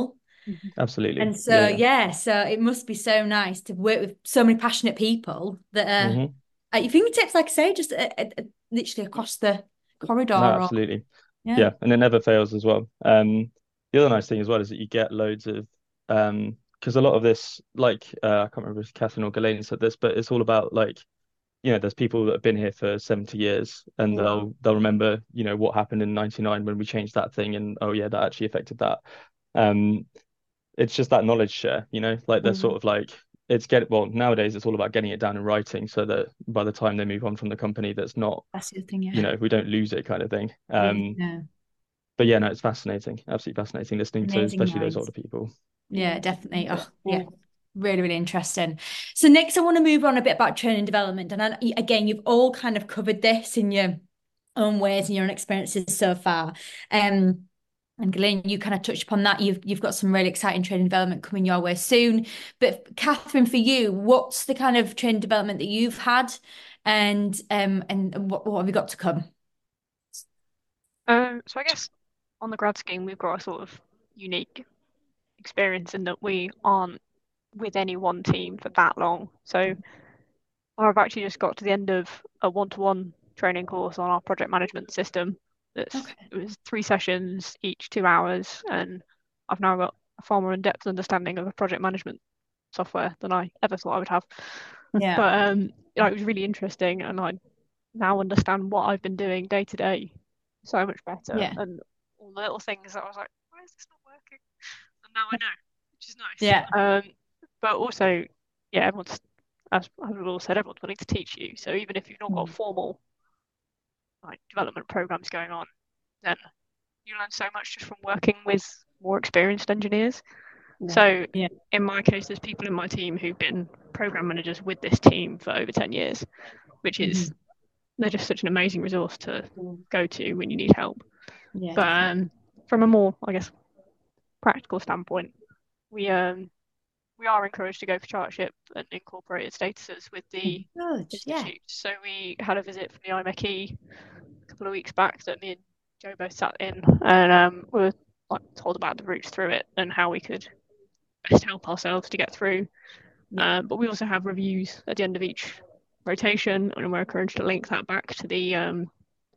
Absolutely. And so, Yeah, yeah. yeah. so it must be so nice to work with so many passionate people that are hmm at your fingertips, like I say, just uh, uh, uh, literally across the corridor. No, Or absolutely. yeah, Yeah, and it never fails as well. Um, the other nice thing as well is that you get loads of um, because a lot of this, like uh, I can't remember if Catherine or Ghislaine said this, but it's all about like, you know, there's people that have been here for seventy years and Yeah. they'll they'll remember, you know, what happened in ninety-nine when we changed that thing and oh yeah, that actually affected that. Um, it's just that knowledge share, you know, like they're Mhm. sort of like it's get well nowadays it's all about getting it down in writing so that by the time they move on from the company, that's not, that's the thing. you Yeah, know, we don't lose it kind of thing. Yeah. Um, yeah, but yeah, no, it's fascinating, absolutely fascinating listening to amazing especially those minds. older people. Yeah, definitely. Oh, Yeah. yeah. Really, really interesting. So next, I want to move on a bit about training development. And I, again, you've all kind of covered this in your own ways and your own experiences so far. Um, and Ghislaine, you kind of touched upon that. You've you've got some really exciting training development coming your way soon. But Catherine, for you, what's the kind of training development that you've had, and um, and what, what have you got to come? Um, so I guess on the grad scheme, we've got a sort of unique experience in that we aren't with any one team for that long. So I've actually just got to the end of a one-to-one training course on our project management system. That's Okay. it was three sessions, each two hours, and I've now got a far more in-depth understanding of a project management software than I ever thought I would have. Yeah. But um, you know, it was really interesting, and I now understand what I've been doing day to day so much better, Yeah. and all the little things that I was like, why is this not working? And now I know, which is nice. Yeah. Um, but also, yeah, everyone's, as we've all said, everyone's willing to teach you. So even if you've not got Mm. formal like development programs going on, then you learn so much just from working with more experienced engineers. Yeah. So Yeah. in my case, there's people in my team who've been program managers with this team for over ten years, which is Mhm. they're just such an amazing resource to Mm. go to when you need help. Yeah, But definitely. um, from a more, I guess, practical standpoint, we um we are encouraged to go for chartership and incorporated statuses with the Good. Yeah. institute. So we had a visit from the I M E C a couple of weeks back that me and Joe both sat in, and um, we were like, told about the routes through it and how we could best help ourselves to get through. Yeah. Um, but we also have reviews at the end of each rotation, and we're encouraged to link that back to the um,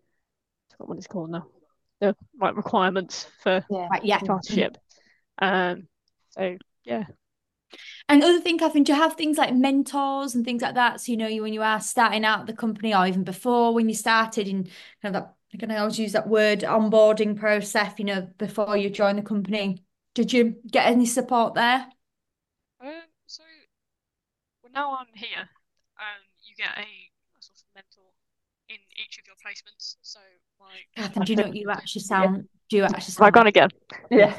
what is it called now, the like requirements for Yeah. Right. Yeah. chartership. Um, so yeah. And other thing, Catherine, do you have things like mentors and things like that? So, you know, you when you are starting out the company or even before when you started in kind of that, I can always use that word, onboarding process, you know, before you join the company. Did you get any support there? Um, so well, now I'm here, um, you get a, a sort of mentor in each of your placements. So my Catherine, do you know what you actually sound, do you actually have I sound gone like? again? Yeah.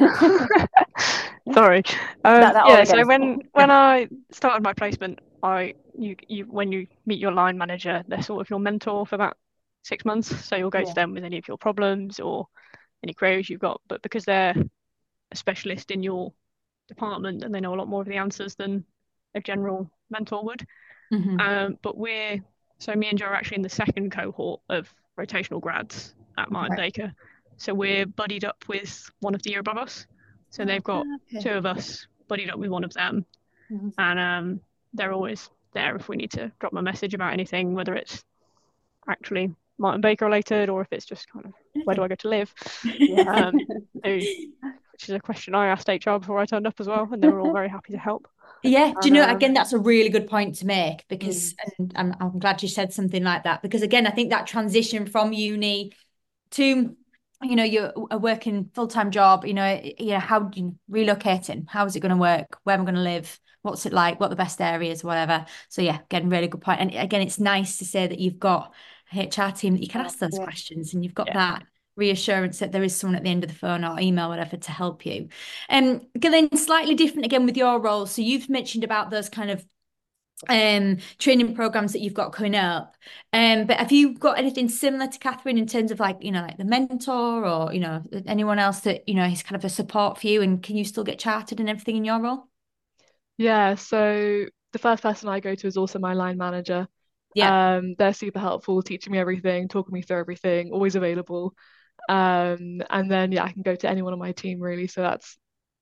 Sorry. Um, That, that all yeah, so again. when when I started my placement, I you you when you meet your line manager, they're sort of your mentor for about six months. So you'll go Yeah. to them with any of your problems or any queries you've got. But because they're a specialist in your department and they know a lot more of the answers than a general mentor would. Mhm. Um, but we're so me and Joe are actually in the second cohort of rotational grads at Martin Okay. Baker. So we're buddied up with one of the year above us. So they've got Okay. two of us buddied up with one of them, Mhm. and um, they're always there if we need to drop them a message about anything, whether it's actually Martin Baker related or if it's just kind of where do I go to live. Um, so, which is a question I asked H R before I turned up as well, and they were all very happy to help. Yeah, do you And know, um, again, that's a really good point to make because, Mm. and I'm, I'm glad you said something like that because, again, I think that transition from uni to, you know, you're a working full-time job, you know, you know, how do you relocating? How is it going to work? Where am I going to live? What's it like? What are the best areas, whatever. So yeah, again, really good point. And again, it's nice to say that you've got a H R team that you can ask those Yeah. questions and you've got yeah. that reassurance that there is someone at the end of the phone or email, whatever, to help you. Um, Ghislaine, slightly different again with your role. So you've mentioned about those kind of um training programs that you've got coming up. Um, but have you got anything similar to Catherine in terms of like, you know, like the mentor or, you know, anyone else that, you know, is kind of a support for you and can you still get chartered and everything in your role? Yeah, so the first person I go to is also my line manager. Yeah. Um, they're super helpful, teaching me everything, talking me through everything, always available. Um, and then yeah, I can go to anyone on my team really. So that's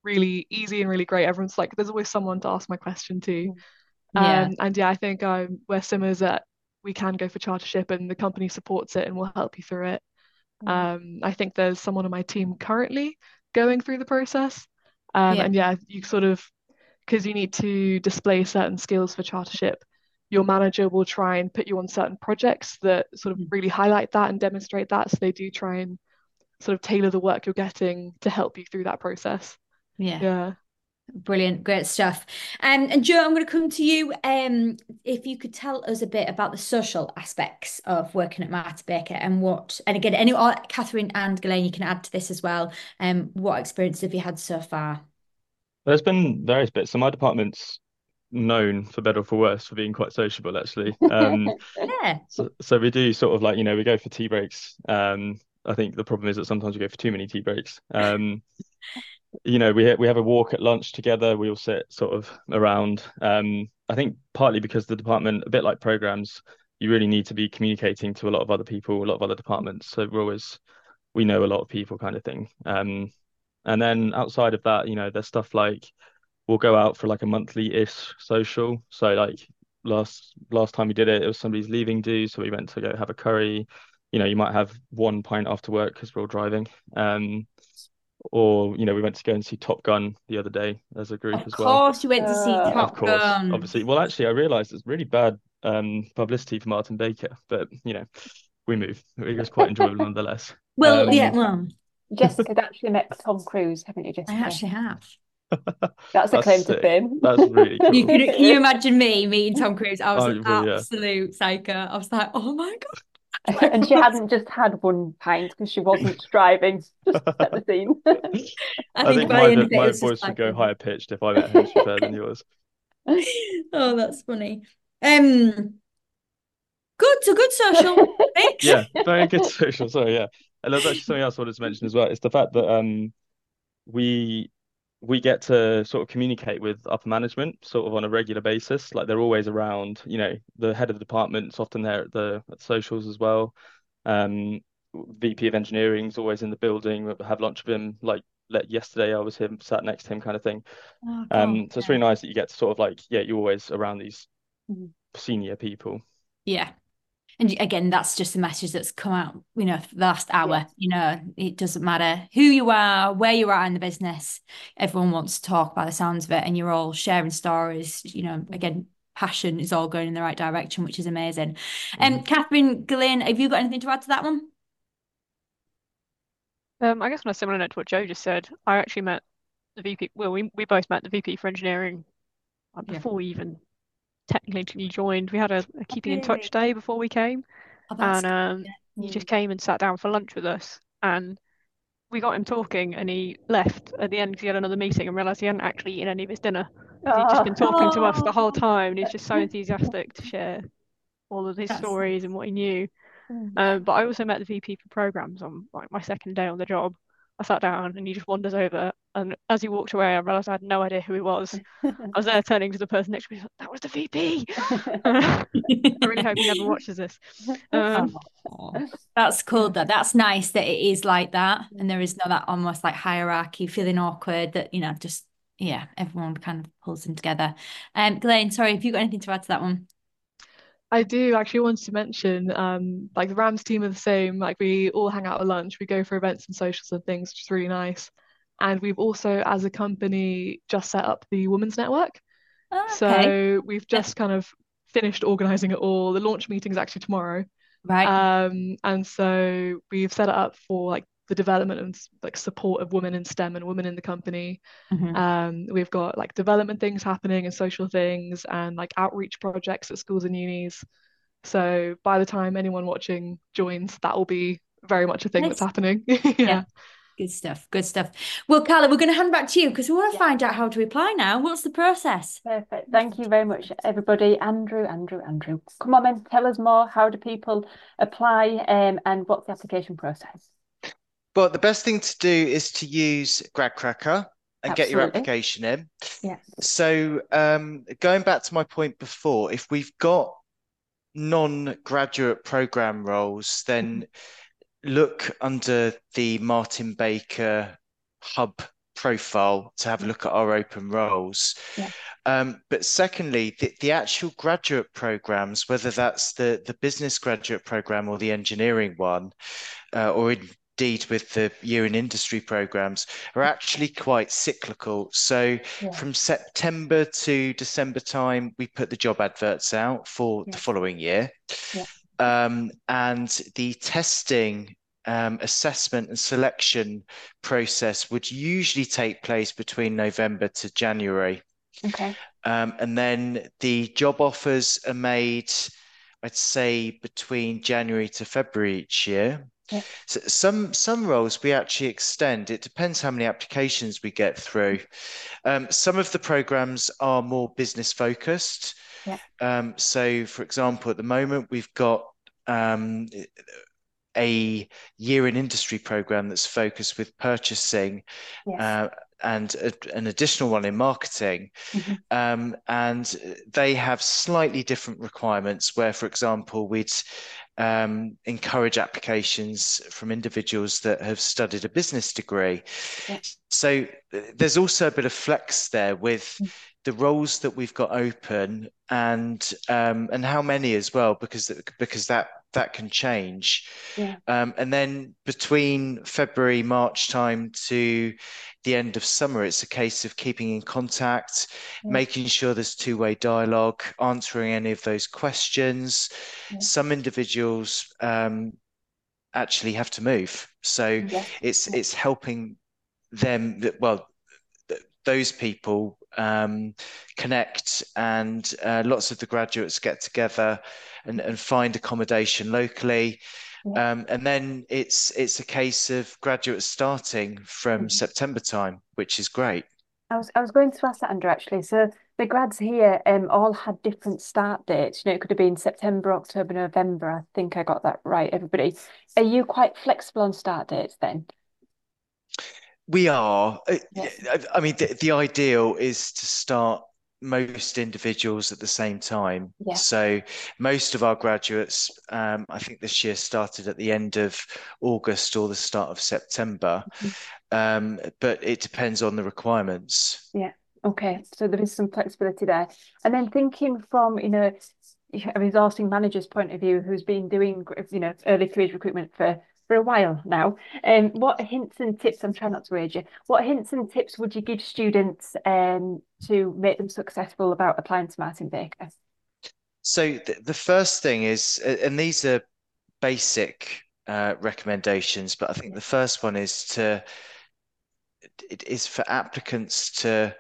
really easy and really great. Everyone's like, there's always someone to ask my question to. Yeah. Um, and yeah, I think um, we're similar that we can go for chartership and the company supports it and will help you through it. Um, I think there's someone on my team currently going through the process. Um, Yeah. and yeah, you sort of, because you need to display certain skills for chartership, your manager will try and put you on certain projects that sort of really highlight that and demonstrate that. So they do try and sort of tailor the work you're getting to help you through that process. Yeah. Yeah. Brilliant, great stuff. Um, and Jo, I'm going to come to you. Um, if you could tell us a bit about the social aspects of working at Martin Baker and what, and again, any, or Catherine and Ghislaine, you can add to this as well. Um, what experience have you had so far? There's been various bits. So my department's known for better or for worse for being quite sociable, actually. Um, Yeah. so, so we do sort of like, you know, we go for tea breaks. Um, I think the problem is that sometimes we go for too many tea breaks. Um, you know, we ha we have a walk at lunch together. We all sit sort of around. Um, I think partly because the department, a bit like programs, you really need to be communicating to a lot of other people, a lot of other departments. So we're always, we know a lot of people kind of thing. Um, and then outside of that, you know, there's stuff like we'll go out for like a monthly-ish social. So like last last time we did it, it was somebody's leaving due, so we went to go have a curry. You know, you might have one pint after work because we're all driving. Um, or you know, we went to go and see Top Gun the other day as a group Of as well. course, you went to see Uh, Of Top course, Gun. obviously. Well, actually, I realised it's really bad um publicity for Martin Baker, but you know, we move. It was quite enjoyable nonetheless. Well, yeah, Um, well, Jessica's actually met Tom Cruise, haven't you, I Jessica? actually have. That's a that's claim to sick. fame. That's really You cool. can, can you imagine me meeting Tom Cruise? I was Oh, an well, yeah. absolute psycho. I was like, oh my God. And she hadn't just had one pint because she wasn't driving. Just to set the scene. I I think think by the my end of it, my it's just voice would like, go higher pitched if I met him, to be fair, than yours. oh, that's funny. Um, good, so good social. Thanks. Yeah, very good social. Sorry, yeah. And there's actually something else I wanted to mention as well. It's the fact that um we we get to sort of communicate with upper management sort of on a regular basis. Like they're always around, you know, the head of the department's often there at the at socials as well. Um, V P of engineering's always in the building. We'll have lunch with him. Like let yesterday I was him sat next to him kind of thing. Oh, God. Um, so it's really nice that you get to sort of like, yeah, you're always around these Mhm. senior people. Yeah. And again, that's just the message that's come out, you know, for the last hour. Yeah. You know, it doesn't matter who you are, where you are in the business. Everyone wants to talk by the sounds of it, and you're all sharing stories. You know, again, passion is all going in the right direction, which is amazing. And um, Catherine, Ghislaine, have you got anything to add to that one? Um, I guess on a similar note to what Jo just said, I actually met the V P. Well, we we both met the V P for engineering uh, before we even technically joined. We had a, a keeping in touch day before we came, Oh, that's and um, good. he just came and sat down for lunch with us, and we got him talking, and he left at the end because he had another meeting and realised he hadn't actually eaten any of his dinner. He'd just been talking to us the whole time, and he's just so enthusiastic to share all of his That's stories and what he knew. Mm. Um, but I also met the V P for programs on like my second day on the job. I sat down and he just wanders over, and as he walked away, I realised I had no idea who he was. I was there turning to the person next to me, that was the V P. I really hope he never watches this. Um, Oh, that's cool. That that's nice that it is like that, and there is no that almost like hierarchy, feeling awkward. That you know, just yeah, everyone kind of pulls them together. Um, Ghislaine, sorry, have you got anything to add to that one? I do actually want to mention, um, like the Rams team are the same. Like we all hang out at lunch, we go for events and socials and things, which is really nice. And we've also, as a company, just set up the Women's Network. Oh, okay. So we've just kind of finished organizing it all. The launch meeting is actually tomorrow. Right. Um, and so we've set it up for like the development and like support of women in STEM and women in the company. Mhm. Um, we've got like development things happening and social things and like outreach projects at schools and unis. So by the time anyone watching joins, that will be very much a thing Nice. that's happening. Yeah. Yeah. Good stuff. Good stuff. Well, Carla, we're going to hand back to you because we want to Yeah. find out how to apply now. What's the process? Perfect. Thank you very much, everybody. Andrew, Andrew, Andrew. Come on then, tell us more. How do people apply um, and what's the application process? Well, the best thing to do is to use GradCracker and get your Absolutely. application in. Yeah. So um, going back to my point before, if we've got non-graduate program roles, then look under the Martin Baker Hub profile to have a look at our open roles. Yeah. Um, but secondly, the, the actual graduate programs, whether that's the, the business graduate program or the engineering one, uh, or indeed with the year in industry programs, are actually quite cyclical. So Yeah. from September to December time, we put the job adverts out for Yeah. the following year. Yeah. Um, and the testing, um, assessment and selection process would usually take place between November to January. Okay. Um, and then the job offers are made, I'd say, between January to February each year. Yeah. So some some roles we actually extend. It depends how many applications we get through. Um, some of the programs are more business focused. Yeah. Um, so, for example, at the moment we've got um, a year in industry program that's focused with purchasing, Yes. uh, and a, an additional one in marketing. Mm-hmm. Um, and they have slightly different requirements where, for example, we'd um, encourage applications from individuals that have studied a business degree. Yeah. So there's also a bit of flex there with Mm. the roles that we've got open, and um, and how many as well, because because that that can change. Yeah. Um, and then between February, March time to the end of summer, it's a case of keeping in contact, Yeah. making sure there's two-way dialogue, answering any of those questions. Yeah. Some individuals um, actually have to move, so Yeah. it's Yeah. it's helping them, well, th- those people um, connect, and uh, lots of the graduates get together and, and find accommodation locally. Yeah. Um, and then it's it's a case of graduates starting from Mhm. September time, which is great. I was I was going to ask that, Andrew, actually. So the grads here um all had different start dates. You know, it could have been September, October, November. I think I got that right, everybody. Are you quite flexible on start dates then? We are. Uh, Yes. I I mean, the, the ideal is to start most individuals at the same time. Yeah. So most of our graduates, um, I think this year started at the end of August or the start of September. Mhm. Um, but it depends on the requirements. Yeah. Okay. So there is some flexibility there. And then thinking from, you know, a resourcing manager's point of view, who's been doing, you know, early careers recruitment for for a while now, um, what hints and tips, I'm trying not to rage you, what hints and tips would you give students um to make them successful about applying to Martin Baker? So th the first thing is, uh, and these are basic uh, recommendations, but I think the first one is to it is for applicants to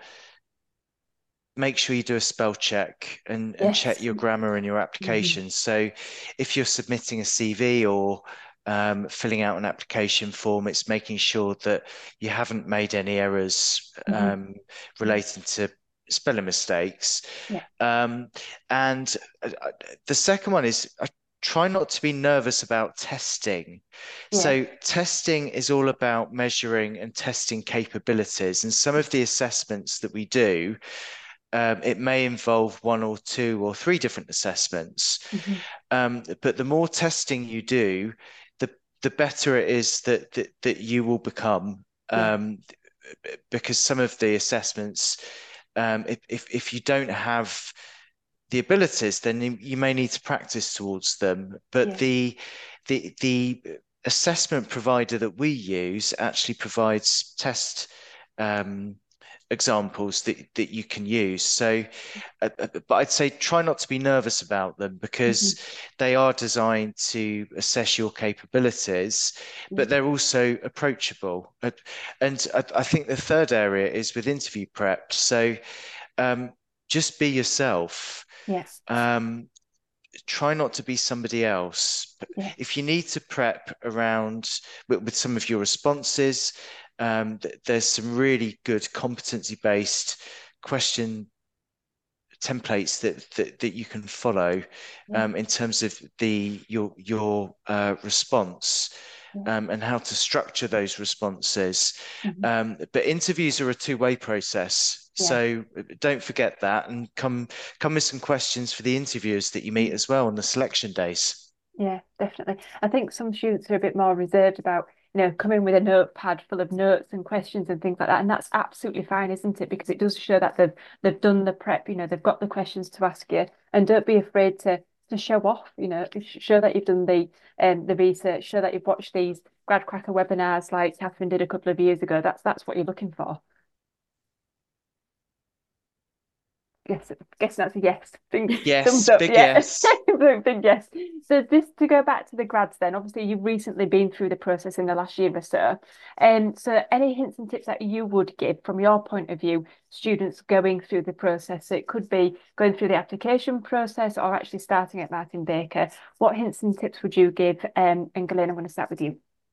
make sure you do a spell check and, and Yes. check your grammar in your application. Mm-hmm. So if you're submitting a C V or um, filling out an application form, it's making sure that you haven't made any errors um, mm-hmm. relating to spelling mistakes. Yeah. Um, and uh, the second one is I try not to be nervous about testing. Yeah. So testing is all about measuring and testing capabilities. And some of the assessments that we do, Um, it may involve one or two or three different assessments. Mm-hmm. Um, but the more testing you do, the the better it is that that, that you will become. Um, yeah. Because some of the assessments, um, if, if if you don't have the abilities, then you, you may need to practice towards them. But yeah. the the the assessment provider that we use actually provides test um, examples that, that you can use. So, uh, but I'd say try not to be nervous about them, because mm-hmm. they are designed to assess your capabilities, mm-hmm. but they're also approachable. And I, I think the third area is with interview prep. So um, just be yourself. Yes. Um, try not to be somebody else. Yeah. If you need to prep around with, with some of your responses, um, th there's some really good competency-based question templates that that, that you can follow yeah. um, in terms of the your your uh, response. Yeah. Um, and how to structure those responses. Mm-hmm. Um, but interviews are a two-way process. Yeah. So don't forget that, and come come with some questions for the interviewers that you meet as well on the selection days. Yeah, definitely. I think some students are a bit more reserved about you know, come in with a notepad full of notes and questions and things like that. And that's absolutely fine, isn't it? Because it does show that they've they've done the prep, you know, they've got the questions to ask you. And don't be afraid to to show off, you know, show that you've done the um the research, show that you've watched these GradCracker webinars like Catherine did a couple of years ago. That's that's what you're looking for. Yes, guessing that's a yes. Think, Yes, thumbs up, big yeah. yes. Big yes. So this to go back to the grads then, obviously you've recently been through the process in the last year or so. And so any hints and tips that you would give from your point of view, students going through the process, so it could be going through the application process or actually starting at Martin Baker. What hints and tips would you give? Um, and Ghislaine, I'm going to start with you.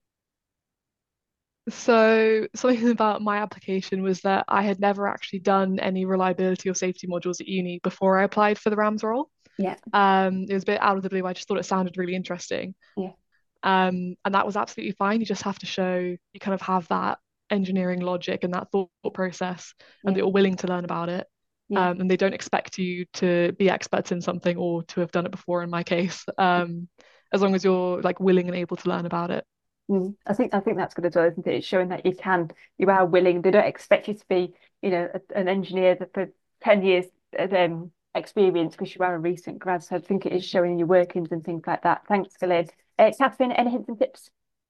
So something about my application was that I had never actually done any reliability or safety modules at uni before I applied for the RAMS role. Yeah. Um, it was a bit out of the blue. I just thought it sounded really interesting. Yeah. Um, and that was absolutely fine. You just have to show you kind of have that engineering logic and that thought process, and that Yeah. you're willing to learn about it. Yeah. Um, and they don't expect you to be experts in something or to have done it before, in my case. Um, as long as you're like willing and able to learn about it. Mm, I think I think that's good as well, isn't it? It's showing that you can, you are willing. They don't expect you to be, you know, a, an engineer that for ten years um, experience because you are a recent grad. So I think it is showing your workings and things like that. Thanks, Ghislaine. Uh, Catherine, any hints and tips?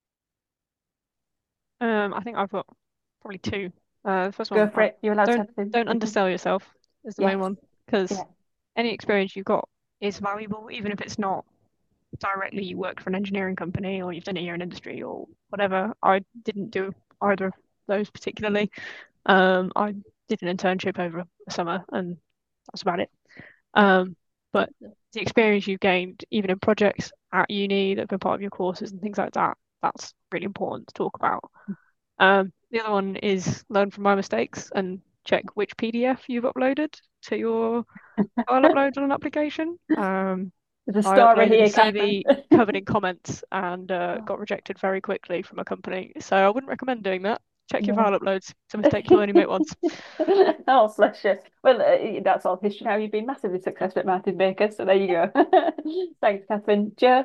Um, I think I've got probably two. Uh, the first Go one, for uh, it. You're allowed to don't have two. don't Mhm. undersell yourself is the Yes. main one, because Yeah. any experience you've got is valuable, even if it's not directly you worked for an engineering company or you've done a year in industry or whatever. I didn't do either of those particularly. Um, I did an internship over a summer and that's about it. Um, but the experience you've gained, even in projects at uni that have been part of your courses and things like that, that's really important to talk about. Um, the other one is learn from my mistakes and check which P D F you've uploaded to your file upload on an application. Um, There's a I story uploaded here, a C V Catherine. covered in comments and uh, got rejected very quickly from a company. So I wouldn't recommend doing that. Check your No. file uploads. It's a mistake you'll only make once. Oh, bless you. Well, uh, that's all history now. You've been massively successful at Martin Baker, so there you go. Thanks, Catherine. Joe?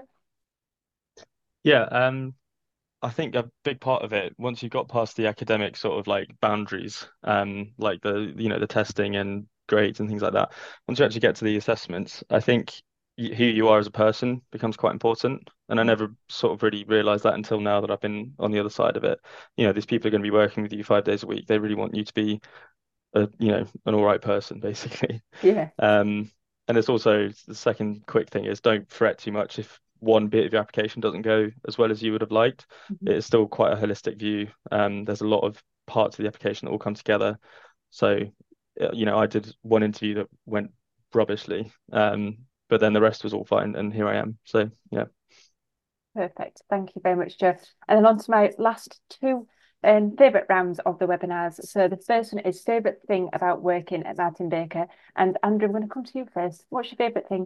Yeah, um, I think a big part of it, once you've got past the academic sort of like boundaries, um, like the, you know, the testing and grades and things like that, once you actually get to the assessments, I think y- who you are as a person becomes quite important. And I never sort of really realized that until now that I've been on the other side of it. You know, these people are going to be working with you five days a week. They really want you to be a, you know, an all right person, basically. Yeah. Um, and it's also the second quick thing is don't fret too much if one bit of your application doesn't go as well as you would have liked. Mhm. It's still quite a holistic view. Um, there's a lot of parts of the application that all come together. So, uh, you know, I did one interview that went rubbishly, um, but then the rest was all fine, and here I am. So, yeah. Perfect. Thank you very much, Joe. And then on to my last two um, favourite rounds of the webinars. So the first one is favourite thing about working at Martin Baker. And Andrew, I'm going to come to you first. What's your favourite thing?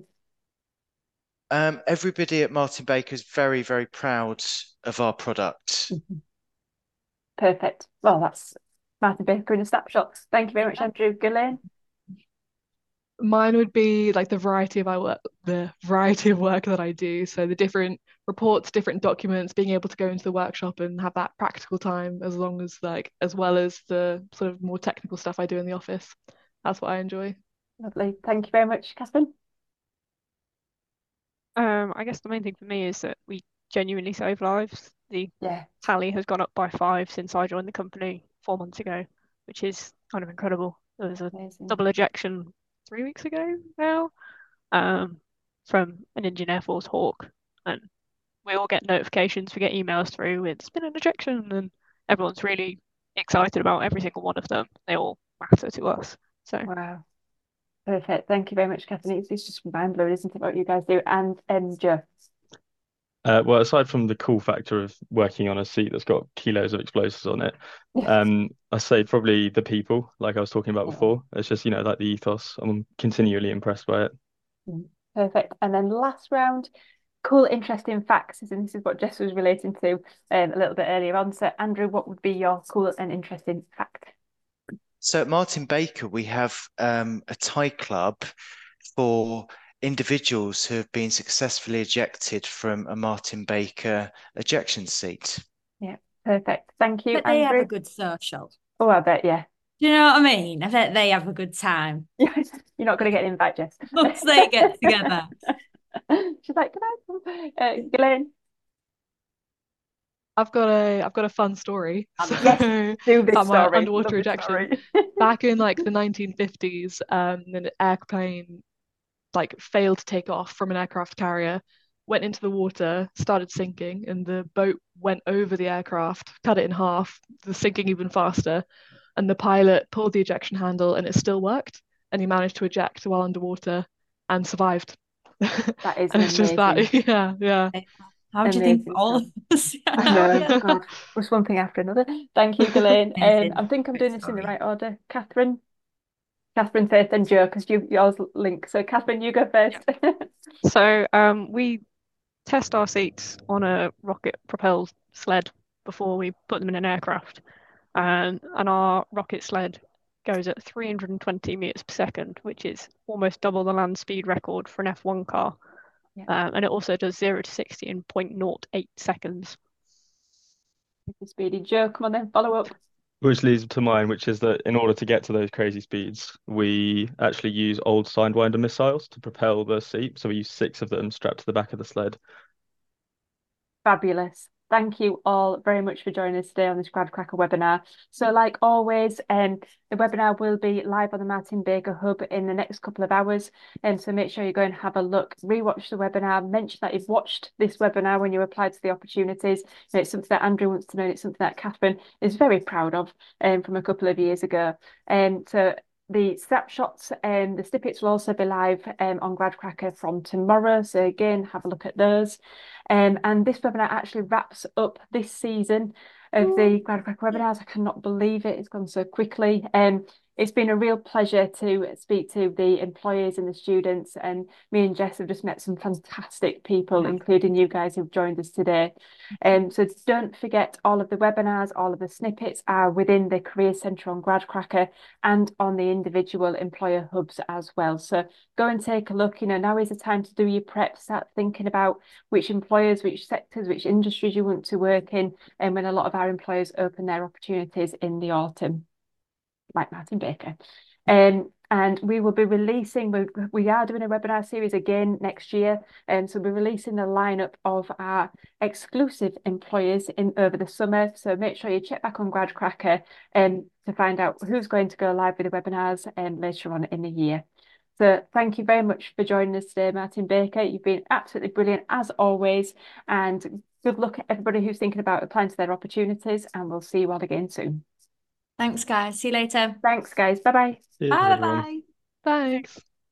Um, everybody at Martin Baker is very, very proud of our product. Perfect. Well, that's Martin Baker in a snapshot. Thank you very much, Andrew. Ghislaine? Mine would be like the variety of I work, the variety of work that I do. So the different reports, different documents, being able to go into the workshop and have that practical time as long as like as well as the sort of more technical stuff I do in the office. That's what I enjoy. Lovely. Thank you very much, Catherine. Um, I guess the main thing for me is that we genuinely save lives. The Yeah. tally has gone up by five since I joined the company four months ago, which is kind of incredible. There was a Amazing. double ejection three weeks ago now, um, from an Indian Air Force Hawk, and we all get notifications, we get emails through with it's been an ejection, and everyone's really excited about every single one of them. They all matter to us. So Wow. Perfect. Thank you very much, Catherine. It's, it's just mind blowing, isn't it, what you guys do? And um, Joe. Uh, well, aside from the cool factor of working on a seat that's got kilos of explosives on it, um, I say probably the people, like I was talking about Yeah. before. It's just, you know, like the ethos. I'm continually impressed by it. Perfect. And then last round, cool, interesting facts. And this is what Jess was relating to um, a little bit earlier on. So, Andrew, what would be your cool and interesting fact? So at Martin Baker, we have um, a tie club for individuals who have been successfully ejected from a Martin Baker ejection seat. Yeah, Perfect. Thank you, But they have Andrew. a good social. Oh, I bet, yeah. Do you know what I mean? I bet they have a good time You're not going to get an invite, Jess. once they get together. She's like, can I come? Uh, Ghislaine? I've got a I've got a fun story. So Yes, do this about my story. underwater Love this ejection. story. Back in like the nineteen fifties, um, an airplane like failed to take off from an aircraft carrier, went into the water, started sinking, and the boat went over the aircraft, cut it in half, the sinking even faster, and the pilot pulled the ejection handle and it still worked, and he managed to eject while underwater and survived. That is And it's just that, amazing. yeah, yeah. How do you think Amazing all of stuff. us? I know, Yeah. God, just one thing after another. Thank you, Ghislaine. Um, Amazing. I think I'm Great doing this in the story. right order. Catherine, Catherine, Faith, and Joe, because you yours link. So, Catherine, you go first. So um, we test our seats on a rocket propelled sled before we put them in an aircraft. Um, and our rocket sled goes at three hundred twenty meters per second, which is almost double the land speed record for an F one car. Yeah. Um, and it also does zero to sixty in zero point zero eight seconds. Speedy. Joe, come on then, follow up. Which leads to mine, which is that in order to get to those crazy speeds, we actually use old Sidewinder missiles to propel the seat. So we use six of them strapped to the back of the sled. Fabulous. Thank you all very much for joining us today on this GradCracker webinar. So like always, um, the webinar will be live on the Martin Baker Hub in the next couple of hours. And so make sure you go and have a look, rewatch the webinar, mention that you've watched this webinar when you applied to the opportunities. And it's something that Andrew wants to know, and it's something that Catherine is very proud of um, from a couple of years ago. And um, so the snapshots and um, the snippets will also be live um, on GradCracker from tomorrow. So again, have a look at those. Um, and this webinar actually wraps up this season of the GradCracker webinars. I cannot believe it. It's gone so quickly. Um, it's been a real pleasure to speak to the employers and the students. And me and Jess have just met some fantastic people, including you guys who've joined us today. Um, so don't forget, all of the webinars, all of the snippets are within the Career Centre on GradCracker and on the individual employer hubs as well. So go and take a look. You know, now is the time to do your prep, start thinking about which employers, which sectors, which industries you want to work in, and when a lot of our employers open their opportunities in the autumn, like Martin Baker. Um, and we will be releasing, we, we are doing a webinar series again next year. And so we're releasing the lineup of our exclusive employers in over the summer. So make sure you check back on GradCracker um, to find out who's going to go live with the webinars um, later on in the year. So thank you very much for joining us today, Martin Baker. You've been absolutely brilliant as always. And good luck at everybody who's thinking about applying to their opportunities. And we'll see you all again soon. Thanks, guys. See you later. Thanks, guys. Bye-bye. Cheers, Bye everyone. bye. Thanks.